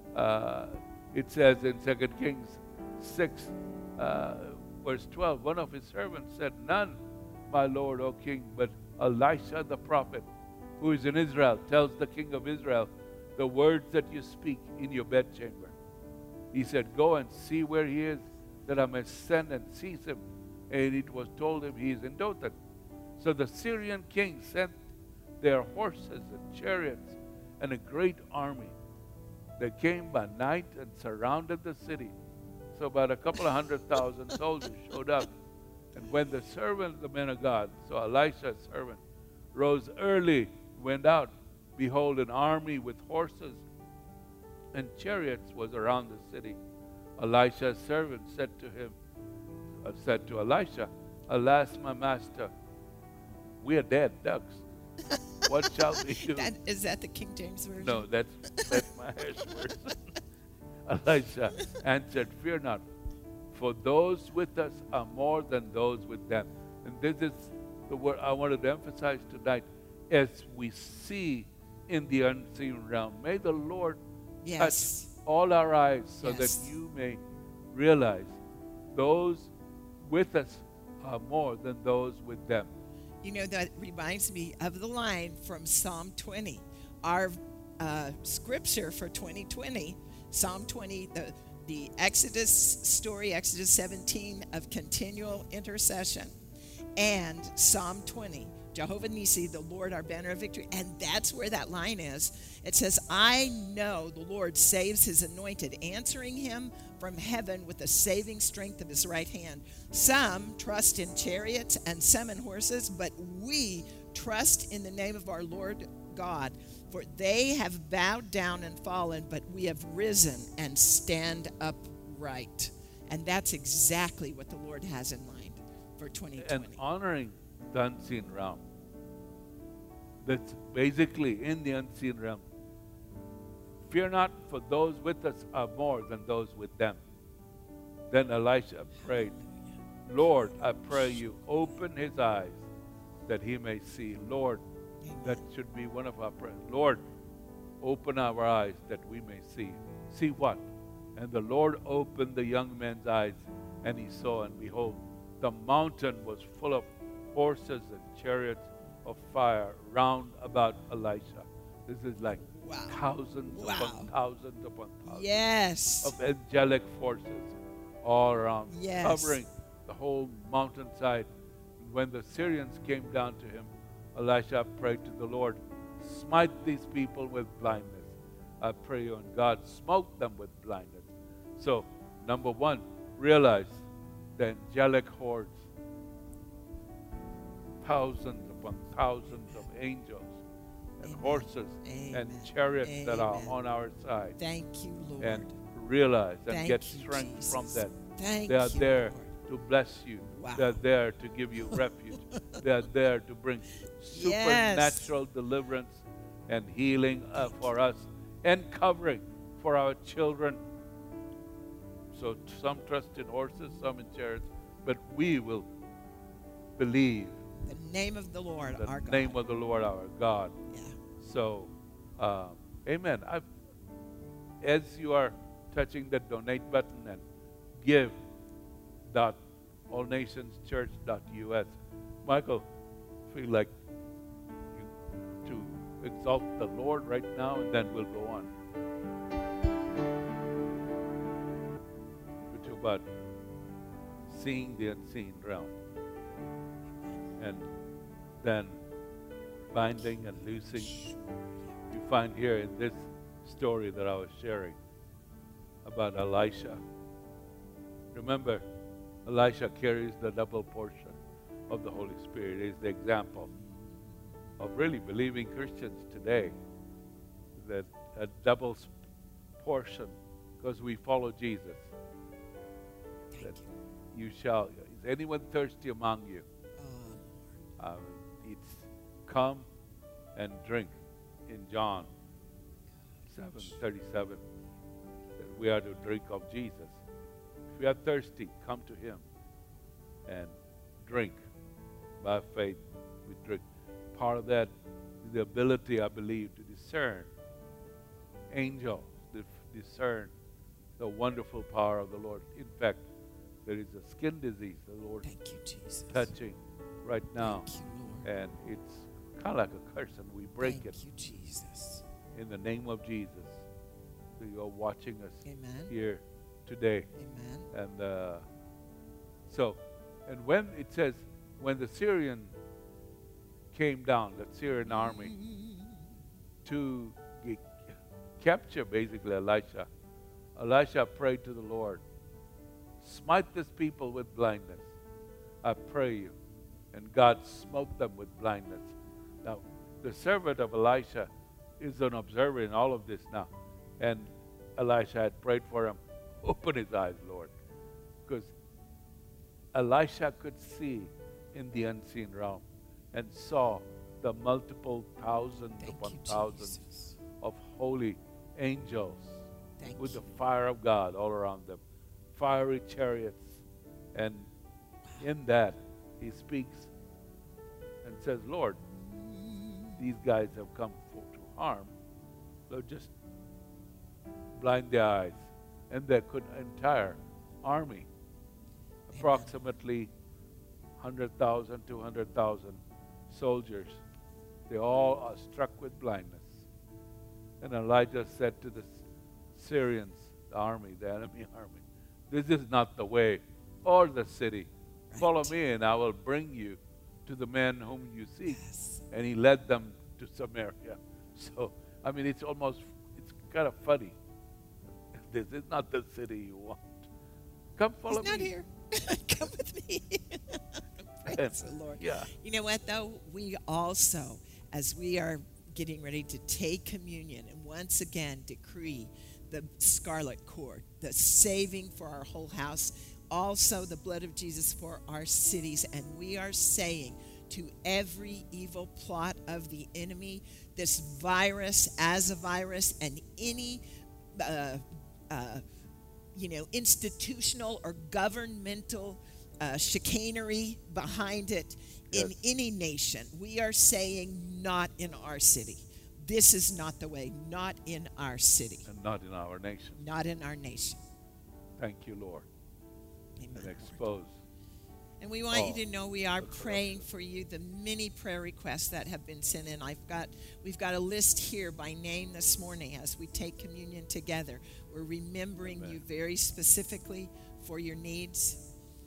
It says in 2 Kings 6, verse 12, one of his servants said, none, my lord, O king, but Elisha the prophet, who is in Israel, tells the king of Israel the words that you speak in your bedchamber. He said, go and see where he is, that I may send and seize him. And it was told him he is in Dothan. So the Syrian king sent their horses and chariots and a great army. They came by night and surrounded the city. So about a couple of 100,000 soldiers showed up. And when the servant, the men of God, so Elisha's servant, rose early, went out, behold, an army with horses and chariots was around the city. Elisha's servant said to Elisha, alas, my master, we are dead ducks. What shall we do? Is that the King James Version? No, that's my version. Elisha answered, fear not, for those with us are more than those with them. And this is the word I wanted to emphasize tonight. As we see in the unseen realm, may the Lord Yes. touch all our eyes so Yes. that you may realize those with us are more than those with them. You know, that reminds me of the line from Psalm 20. Our scripture for 2020, Psalm 20, the Exodus story, Exodus 17 of continual intercession, and Psalm 20, Jehovah Nissi, the Lord our banner of victory. And that's where that line is. It says, I know the Lord saves his anointed, answering him from heaven with the saving strength of his right hand. Some trust in chariots and some in horses, but we trust in the name of our Lord God. For they have bowed down and fallen, but we have risen and stand upright. And that's exactly what the Lord has in mind for 2020. And honoring the unseen realm. That's basically in the unseen realm. Fear not, for those with us are more than those with them. Then Elisha prayed, Lord, I pray you, open his eyes that he may see. Lord, that should be one of our prayers. Lord, open our eyes that we may see. See what? And the Lord opened the young man's eyes, and he saw, and behold, the mountain was full of horses and chariots of fire round about Elisha. This is like thousands upon thousands upon thousands Yes. of angelic forces all around, Yes. covering the whole mountainside. When the Syrians came down to him, Elisha prayed to the Lord, smite these people with blindness. I pray you, and God smote them with blindness. So, number one, realize the angelic hordes, thousands upon thousands of angels and Amen. horses Amen. and chariots that are Amen. on our side. Thank you, Lord. And realize and Thank get you, strength Jesus. from that. Thank They are you, there Lord. to bless you. Wow. They are there to give you refuge. They are there to bring supernatural deliverance and healing for us and covering for our children. So some trust in horses, some in chariots, but we will believe The name of the Lord, the our God. name of the Lord our God. Yeah. So, amen. As you are touching the donate button and give.allnationschurch.us, Michael, feel like to exalt the Lord right now, and then we'll go on. We talk about seeing the unseen realm, and then binding and loosing. You find here in this story that I was sharing about Elisha. Remember, Elisha carries the double portion of the Holy Spirit. He is the example of really believing Christians today, that a double portion, because we follow Jesus. That you shall. Is anyone thirsty among you? It's come and drink in John 7:37. That we are to drink of Jesus. If we are thirsty, come to Him and drink. By faith, we drink. Part of that is the ability, I believe, to discern angels, discern the wonderful power of the Lord. In fact, there is a skin disease the Lord Thank you, Jesus. touching right now. Thank you, Lord. And it's kind of like a curse, and we break Thank it you, Jesus. in the name of Jesus. So you're watching us Amen. here today. Amen. And when it says, when the Syrian came down, the Syrian army, to capture basically Elisha, Elisha prayed to the Lord, smite this people with blindness, I pray you. And God smote them with blindness. Now, the servant of Elisha is an observer in all of this now. And Elisha had prayed for him, open his eyes, Lord. Because Elisha could see in the unseen realm and saw the multiple thousands upon thousands of holy angels with the fire of God all around them, fiery chariots. And in that, he speaks and says, Lord, these guys have come to harm. Lord, just blind their eyes. And there could an entire army, approximately 100,000, 200,000 soldiers, they all are struck with blindness. And Elijah said to the Syrians, the army, the enemy army, this is not the way or the city. Follow me and I will bring you to the men whom you seek. Yes. And he led them to Samaria. So, I mean, it's kind of funny. This is not the city you want. Come follow me. He's not here. Come with me. Praise the Lord. Yeah. You know what, though? We also, as we are getting ready to take communion and once again decree the scarlet cord, the saving for our whole house, also the blood of Jesus for our cities, and we are saying to every evil plot of the enemy, this virus as a virus, and any institutional or governmental chicanery behind it in any nation, we are saying not in our city. This is not the way, not in our city. And not in our nation. Not in our nation. Thank you, Lord. Amen. And expose. And we want you to know we are praying for you, the many prayer requests that have been sent in. We've got a list here by name this morning as we take communion together. We're remembering you very specifically for your needs.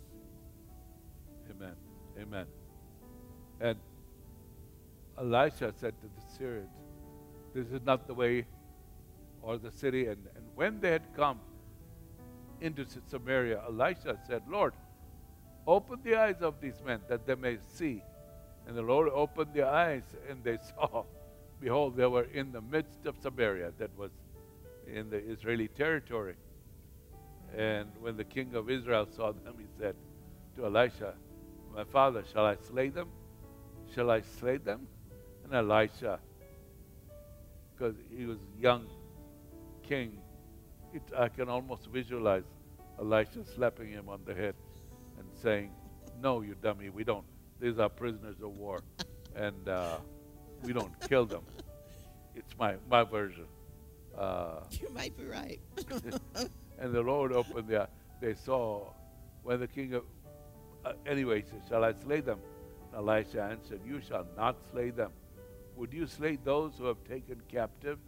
Amen. Amen. And Elisha said to the Syrians, this is not the way or the city. And when they had come into Samaria, Elisha said, Lord, open the eyes of these men that they may see. And the Lord opened their eyes and they saw. Behold, they were in the midst of Samaria, that was in the Israeli territory. And when the king of Israel saw them, he said to Elisha, my father, shall I slay them? Shall I slay them? And Elisha, because he was a young king, I can almost visualize Elisha slapping him on the head and saying, no, you dummy, we don't. These are prisoners of war. And we don't kill them. It's my version. You might be right. And the Lord opened their, they saw when the king of, anyway, he said, shall I slay them? And Elisha answered, you shall not slay them. Would you slay those who have taken captive,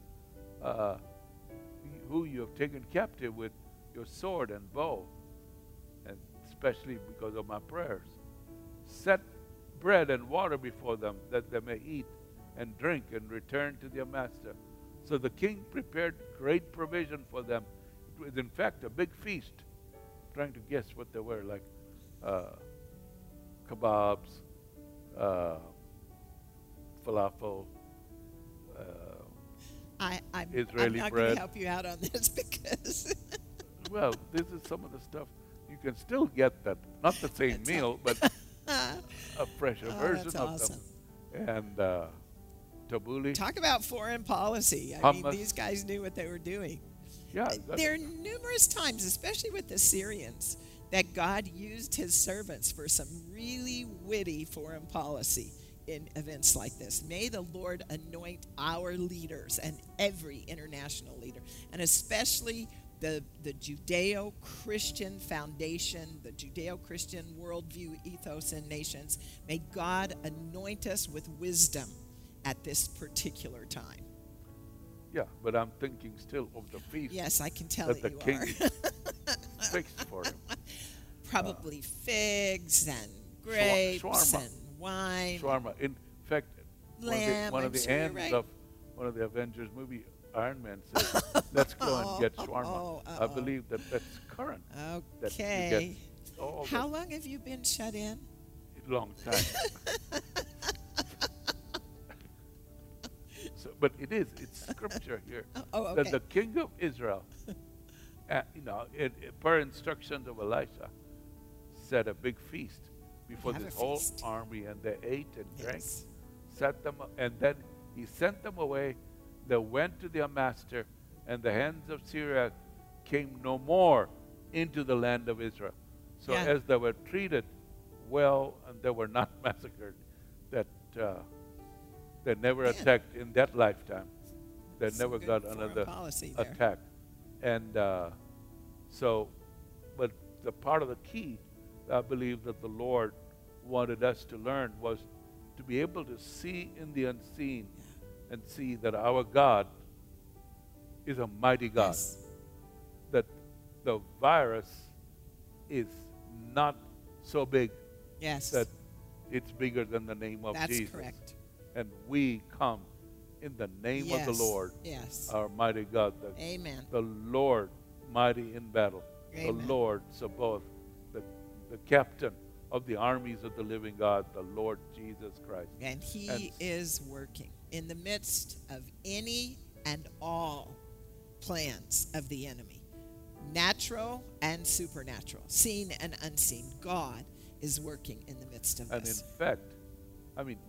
who you have taken captive with your sword and bow? And especially because of my prayers. Set bread and water before them, that they may eat and drink and return to their master. So the king prepared great provision for them. It was in fact a big feast. Trying to guess what they were, like kebabs, falafel, I'm Israeli not going bread. to help you out on this because Well, this is some of the stuff. You can still get that. Not the same That's meal, but a fresher version that's of awesome. them. And tabbouleh. Talk about foreign policy. I mean, Hummus. these guys knew what they were doing. Yeah, There are numerous times, especially with the Syrians, that God used his servants for some really witty foreign policy in events like this. May the Lord anoint our leaders and every international leader, and especially the Judeo-Christian foundation, the Judeo-Christian worldview, ethos, and nations. May God anoint us with wisdom at this particular time. yeah, but I'm thinking still of the feast Yes, I can tell that that the you king are. fixed for him. Probably figs and grapes shawarma. and wine. Shawarma. In fact, Lamb, one of I'm the sure you're ends right. of one of the Avengers movie, Iron Man says, "Let's go and get shawarma." I believe that's current. That you Okay. get all How long have you been shut in? the long time. But it's scripture here Oh, okay. that the king of Israel, per instructions of Elisha, set a big feast before Have this a whole feast. army, and they ate and drank, Yes. set them, and then he sent them away. They went to their master, and the hands of Syria came no more into the land of Israel. So Yeah. as they were treated well, and they were not massacred, that they never Man. attacked in that lifetime. They Some never good got foreign another policy there. attack. And but the part of the key I believe that the Lord wanted us to learn was to be able to see in the unseen and see that our God is a mighty God. Yes. That the virus is not so big Yes. that it's bigger than the name of That's Jesus. correct. And we come in the name of the Yes. Lord, Yes. our mighty God, Amen. the Lord mighty in battle, Amen. the Lord Sabaoth, the captain of the armies of the living God, the Lord Jesus Christ. And he And- is working in the midst of any and all plans of the enemy, natural and supernatural, seen and unseen. God is working in the midst of And in this. fact, I mean,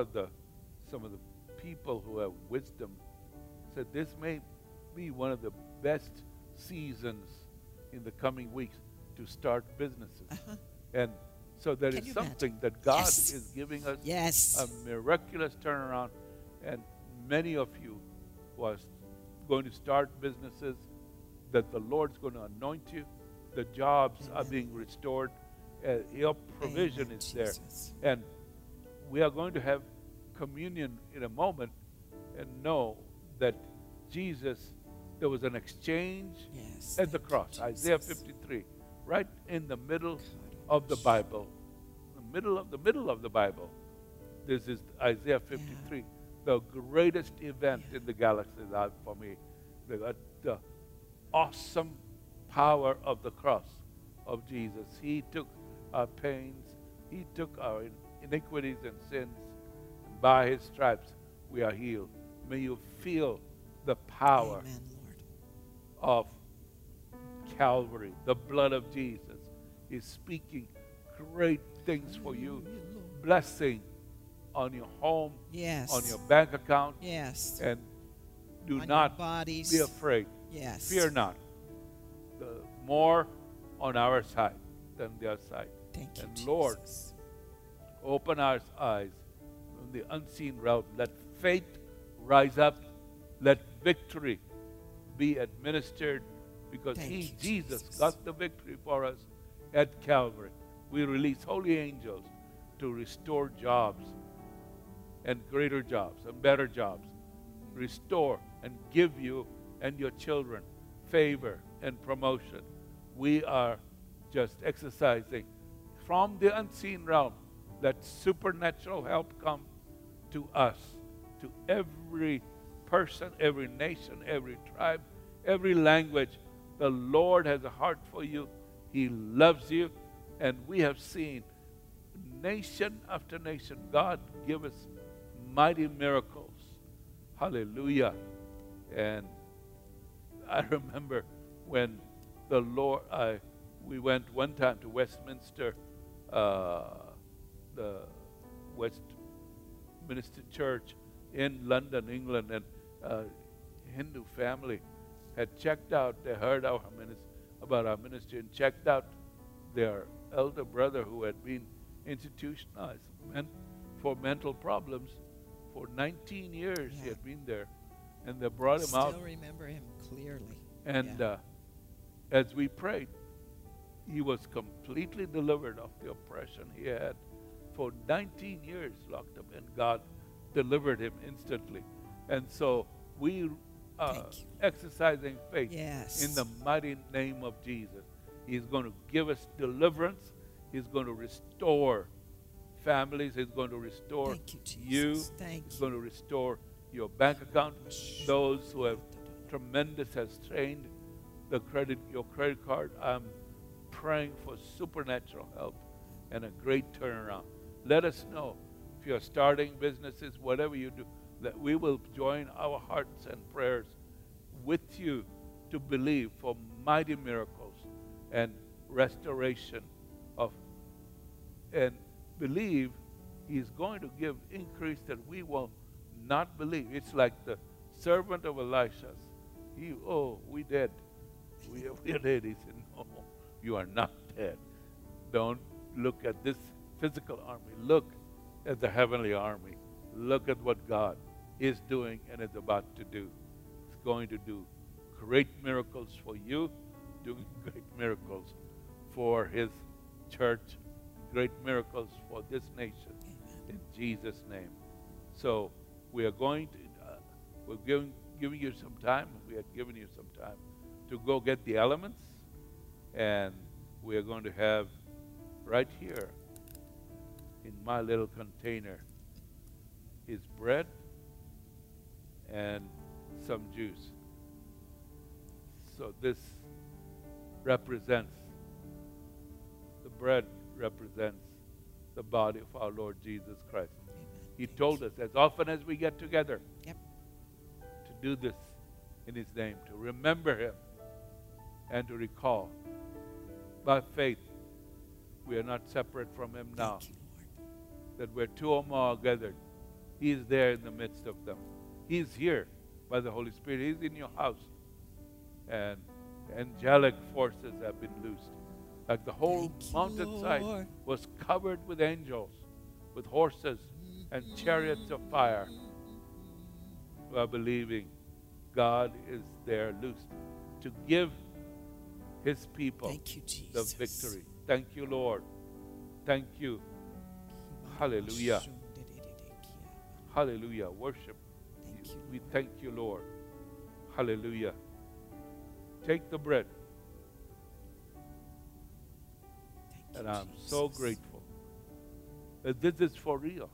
some of the people who have wisdom said this may be one of the best seasons in the coming weeks to start businesses. And so there Can is you something imagine? that God Yes. is giving us Yes. a miraculous turnaround. And many of you who are going to start businesses, that the Lord's going to anoint you. The jobs are Amen. being restored. Your provision Amen, is there. Jesus. And we are going to have communion in a moment and know that Jesus, there was an exchange Yes. at the Thank you, cross. Isaiah Jesus. 53, right in the middle of the Bible. The middle of the Bible. This is Isaiah 53, the greatest event in the galaxy for me. The awesome power of the cross of Jesus. He took our pains, he took our iniquities and sins, and by his stripes we are healed. May you feel the power Amen, Lord. of Calvary. The blood of Jesus is speaking great things for you. Hallelujah, Lord. Blessing on your home, Yes. on your bank account, Yes. and do On your not bodies. be afraid. Yes. Fear not. The more on our side than their side. Thank you, And Jesus. Lord, open our eyes from the unseen realm. Let faith rise up. Let victory be administered, because Thank he, you, Jesus, Jesus. got the victory for us at Calvary. We release holy angels to restore jobs and greater jobs and better jobs. Restore and give you and your children favor and promotion. We are just exercising from the unseen realm. Let supernatural help come to us, to every person, every nation, every tribe, every language. The Lord has a heart for you. He loves you. And we have seen nation after nation, God give us mighty miracles. Hallelujah. And I remember when the Lord, we went one time to Westminster, the Westminster Church in London, England, and a Hindu family had checked out, they heard about our ministry and checked out their elder brother who had been institutionalized for mental problems. For 19 years he had been there, and they brought him out. Still remember him clearly. And as we prayed, he was completely delivered of the oppression he had for 19 years locked up, and God delivered him instantly. And so we exercising faith in the mighty name of Jesus. He's going to give us deliverance. He's going to restore families. He's going to restore you. He's going to restore your bank account. Those who have has strained your credit card. I'm praying for supernatural help and a great turnaround. Let us know if you're starting businesses, whatever you do, that we will join our hearts and prayers with you to believe for mighty miracles and restoration and believe He's going to give increase that we will not believe. It's like the servant of Elisha. We dead. We are dead. He said, no, you are not dead. Don't look at this physical army. Look at the heavenly army. Look at what God is doing and is about to do. He's going to do great miracles for you, doing great miracles for His church, great miracles for this nation. In Jesus' name. So we are going to, we're giving you some time. We had given you some time to go get the elements. And we are going to have right here in my little container is bread and some juice. So this represents, the bread represents the body of our Lord Jesus Christ. He told us, as often as we get together, to do this in His name, to remember Him and to recall. By faith, we are not separate from Him now. That where two or more are gathered, He is there in the midst of them. He is here by the Holy Spirit. He is in your house. And angelic forces have been loosed. Like the whole mountainside was covered with angels, with horses and chariots of fire. We are believing God is there loosed to give His people the victory. Thank you, Lord. Thank you. Hallelujah. Hallelujah. Worship. We thank you, Lord. Hallelujah. Take the bread. And I'm so grateful that this is for real.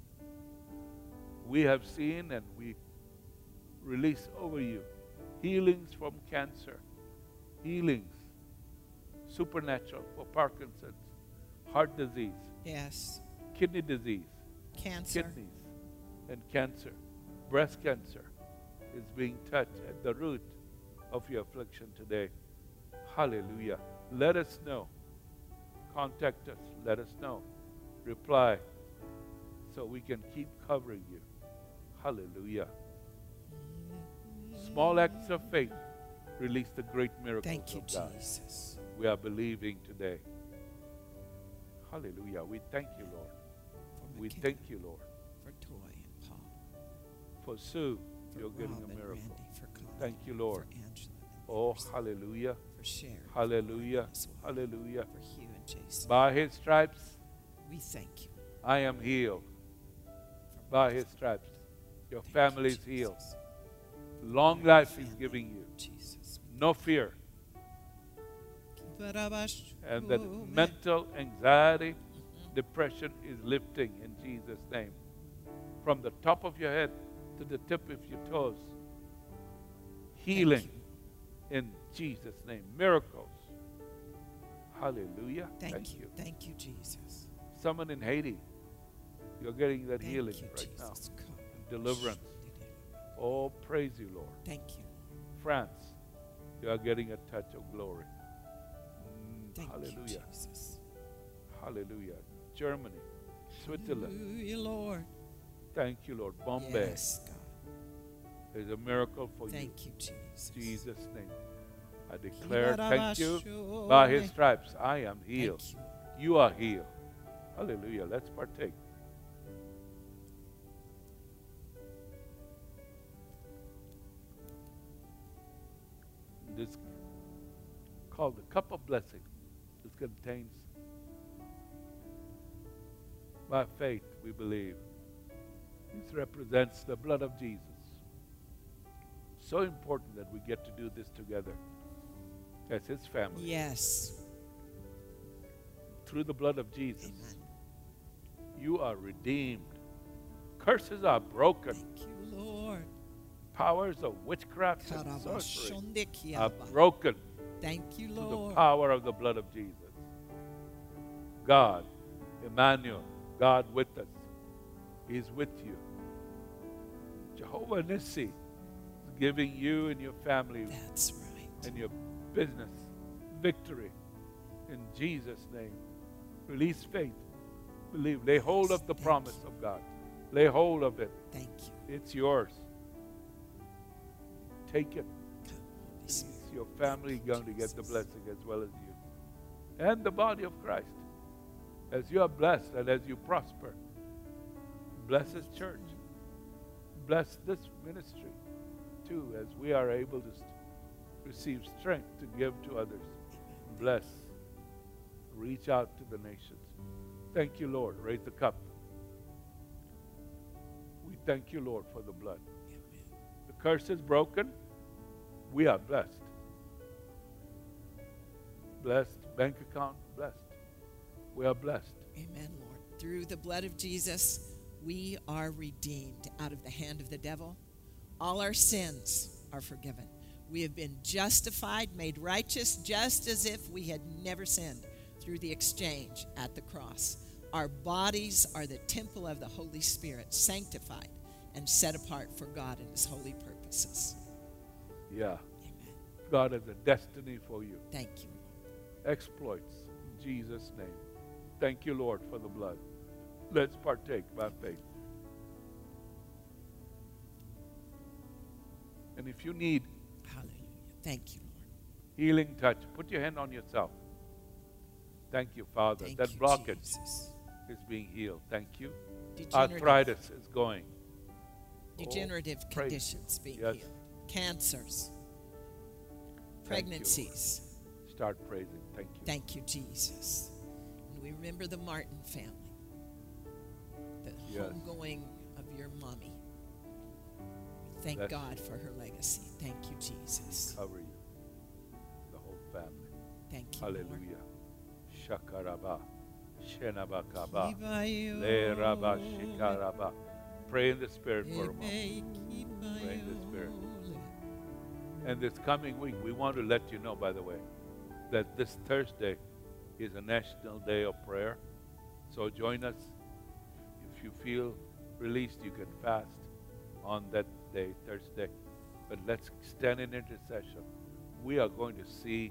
We have seen and we release over you healings from cancer, healings, supernatural for Parkinson's, heart disease, kidney disease, kidneys and cancer, breast cancer is being touched at the root of your affliction today. Hallelujah. Let us know. Contact us. Let us know. Reply so we can keep covering you. Hallelujah. Small acts of faith release the great miracles of God. Jesus. We are believing today. Hallelujah. We thank you, Lord. We thank you, Lord. For Toy and Paul. For Sue, you're getting a miracle. Thank you, Lord. Oh, hallelujah. For Sherry. Hallelujah. Hallelujah. For Hugh and Jason. By His stripes, we thank you. I am healed. By His stripes, your family is healed. Long life He's giving you. Jesus. No fear. And that mental anxiety, depression is lifting in Jesus' name. From the top of your head to the tip of your toes. Healing In Jesus' name. Miracles. Hallelujah. Thank you. Thank you, Jesus. Someone in Haiti, you're getting that Thank healing you, right Jesus. now. Deliverance. Oh, praise you, Lord. Thank you. France, you are getting a touch of glory. Thank Hallelujah. you, Jesus. Hallelujah. Germany, Switzerland. Hallelujah, Lord. Thank you, Lord. Bombay. Yes, God. There's a miracle for Thank you, Jesus. you. Jesus' name. I declare, thank you. By his stripes, I am healed. Thank You are healed. Hallelujah. Let's partake. This called the cup of blessing. This contains, by faith, we believe, this represents the blood of Jesus. So important that we get to do this together as his family. Yes. Through the blood of Jesus, Amen. you are redeemed. Curses are broken. Thank you, Lord. Powers of witchcraft and sorcery are Karabashondekiaba. broken Thank you, through the Lord. power of the blood of Jesus. God, Emmanuel, God with us. He's with you. Jehovah Nissi is giving you and your family That's right. and your business victory in Jesus' name. Release faith. Believe. Lay hold of the Thank promise you. of God. Lay hold of it. Thank you. It's yours. Take it. Come, Holy It's Spirit. your family Thank you, going to get the Jesus. blessing as well as you. And the body of Christ. As you are blessed and as you prosper, bless His church. Bless this ministry too, as we are able to receive strength to give to others. Bless. Reach out to the nations. Thank you, Lord. Raise the cup. We thank you, Lord, for the blood. Amen. The curse is broken. We are blessed. Blessed. Bank account, blessed. We are blessed. Amen, Lord. Through the blood of Jesus, we are redeemed out of the hand of the devil. All our sins are forgiven. We have been justified, made righteous, just as if we had never sinned through the exchange at the cross. Our bodies are the temple of the Holy Spirit, sanctified and set apart for God and His holy purposes. Yeah. Amen. God has a destiny for you. Thank you. Exploits in Jesus' name. Thank you, Lord, for the blood. Let's partake by faith. And if you need Hallelujah. Thank you, Lord. healing touch, put your hand on yourself. Thank you, Father. Thank That you, blockage Jesus. is being healed. Thank you. Degenerative- Arthritis is going. Degenerative Oh, praise. conditions being Yes. healed. Cancers. Thank you, Pregnancies. Start praising. Thank you. Thank you, Jesus. And we remember the Martin family, the Yes. homegoing of your mommy. We thank Bless God you. for her legacy. Thank you, Jesus. Cover you. The whole family. Thank you, Hallelujah. Shakaraba. Shenabakaba. Lord. Le Rabba Shikaraba. Pray in the Spirit for a moment. Pray in the Spirit. And this coming week, we want to let you know, by the way, that this Thursday is a National Day of Prayer. So join us. If you feel released, you can fast on that day, Thursday. But let's stand in intercession. We are going to see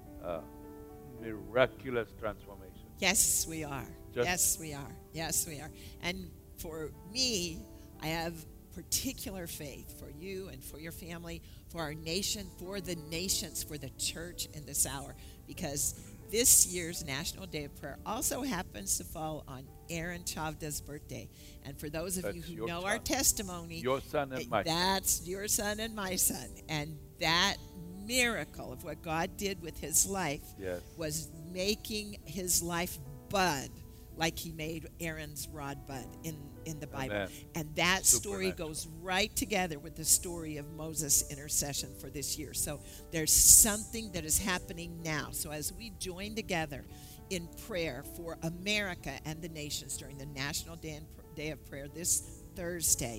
miraculous transformation. Yes, we are. Just- Yes, we are. Yes, we are. And for me, I have particular faith for you and for your family, for our nation, for the nations, for the church in this hour, because this year's National Day of Prayer also happens to fall on Aaron Chavda's birthday. And for those of you That's who your know our son. testimony, Your son and my son. that's your son and my son. And that miracle of what God did with his life Yes. was making his life bud like he made Aaron's rod bud in the Bible. Amen. And that story Supernatural. goes right together with the story of Moses' intercession for this year. So there's something that is happening now. So as we join together in prayer for America and the nations during the National Day of Prayer this Thursday,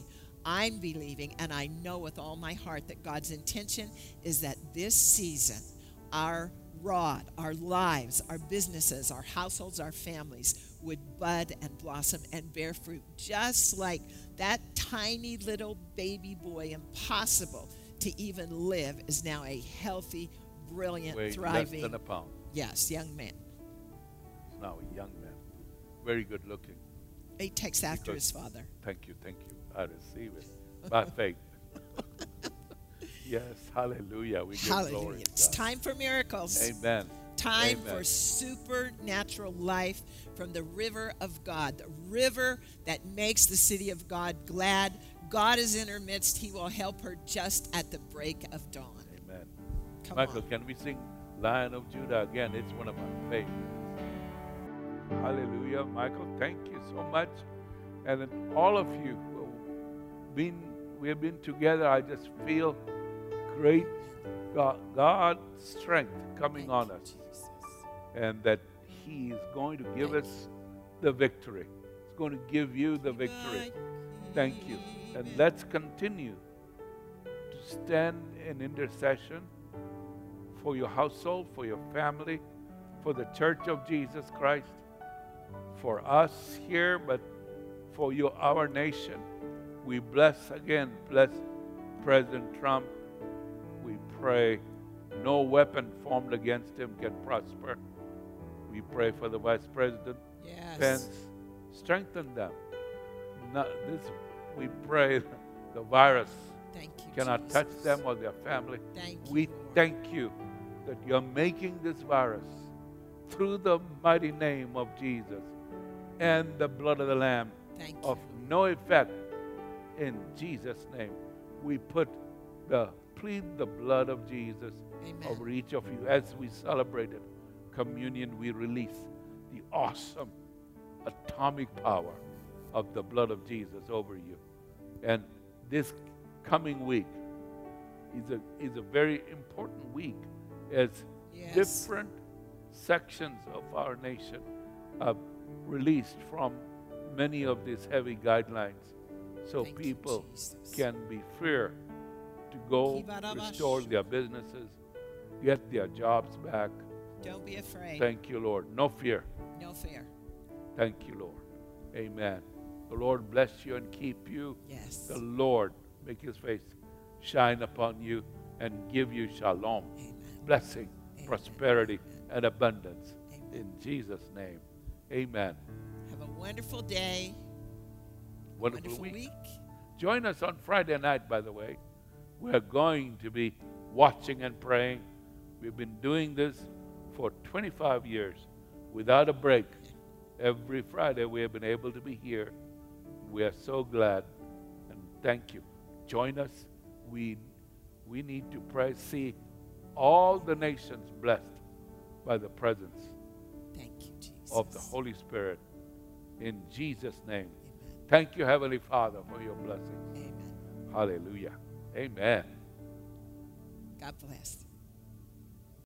I'm believing, and I know with all my heart that God's intention is that this season, our rod, our lives, our businesses, our households, our families would bud and blossom and bear fruit, just like that tiny little baby boy, impossible to even live, is now a healthy, brilliant, Weighs thriving, less than a pound. yes, young man. He's now a young man. Very good looking. He takes after Because- his father. Thank you, thank you. I receive it by faith. Yes, hallelujah. We give Hallelujah. glory to It's God. time for miracles. Amen. Time Amen. for supernatural life from the river of God, the river that makes the city of God glad. God is in her midst. He will help her just at the break of dawn. Amen. Come Michael, on. can we sing Lion of Judah again? It's one of my favorites. Hallelujah. Michael, thank you so much. And then all of you we have been together. I just feel great God's strength coming on us, and that He is going to give us the victory. He's going to give you the victory. Thank you. And let's continue to stand in intercession for your household, for your family, for the Church of Jesus Christ, for us here, but for our nation. We bless President Trump. We pray no weapon formed against him can prosper. We pray for the Vice President Yes. Pence. Strengthen them. We pray the virus Thank you, cannot Jesus. touch them or their family. Thank you, We Lord. thank you that you're making this virus through the mighty name of Jesus and the blood of the Lamb Thank of you. no effect. In Jesus' name, we plead the blood of Jesus Amen. over each of you. As we celebrated communion, we release the awesome atomic power of the blood of Jesus over you. And this coming week is a very important week, as Yes. different sections of our nation are released from many of these heavy guidelines, so Thank you, people Jesus. can be free to go Kibarabash. restore their businesses, get their jobs back. Don't be afraid. Thank you, Lord. No fear. No fear. Thank you, Lord. Amen. The Lord bless you and keep you. Yes. The Lord make His face shine upon you and give you shalom, Amen. blessing, Amen. prosperity, and abundance. Amen. In Jesus' name. Amen. Have a wonderful day. Wonderful week. Join us on Friday night, by the way. We're going to be watching and praying. We've been doing this for 25 years without a break. Every Friday we have been able to be here. We are so glad, and thank you. Join us. We need to pray. See all the nations blessed by the presence Thank you, Jesus. of the Holy Spirit. In Jesus' name. Amen. Thank you, Heavenly Father, for your blessings. Amen. Hallelujah. Amen. God bless.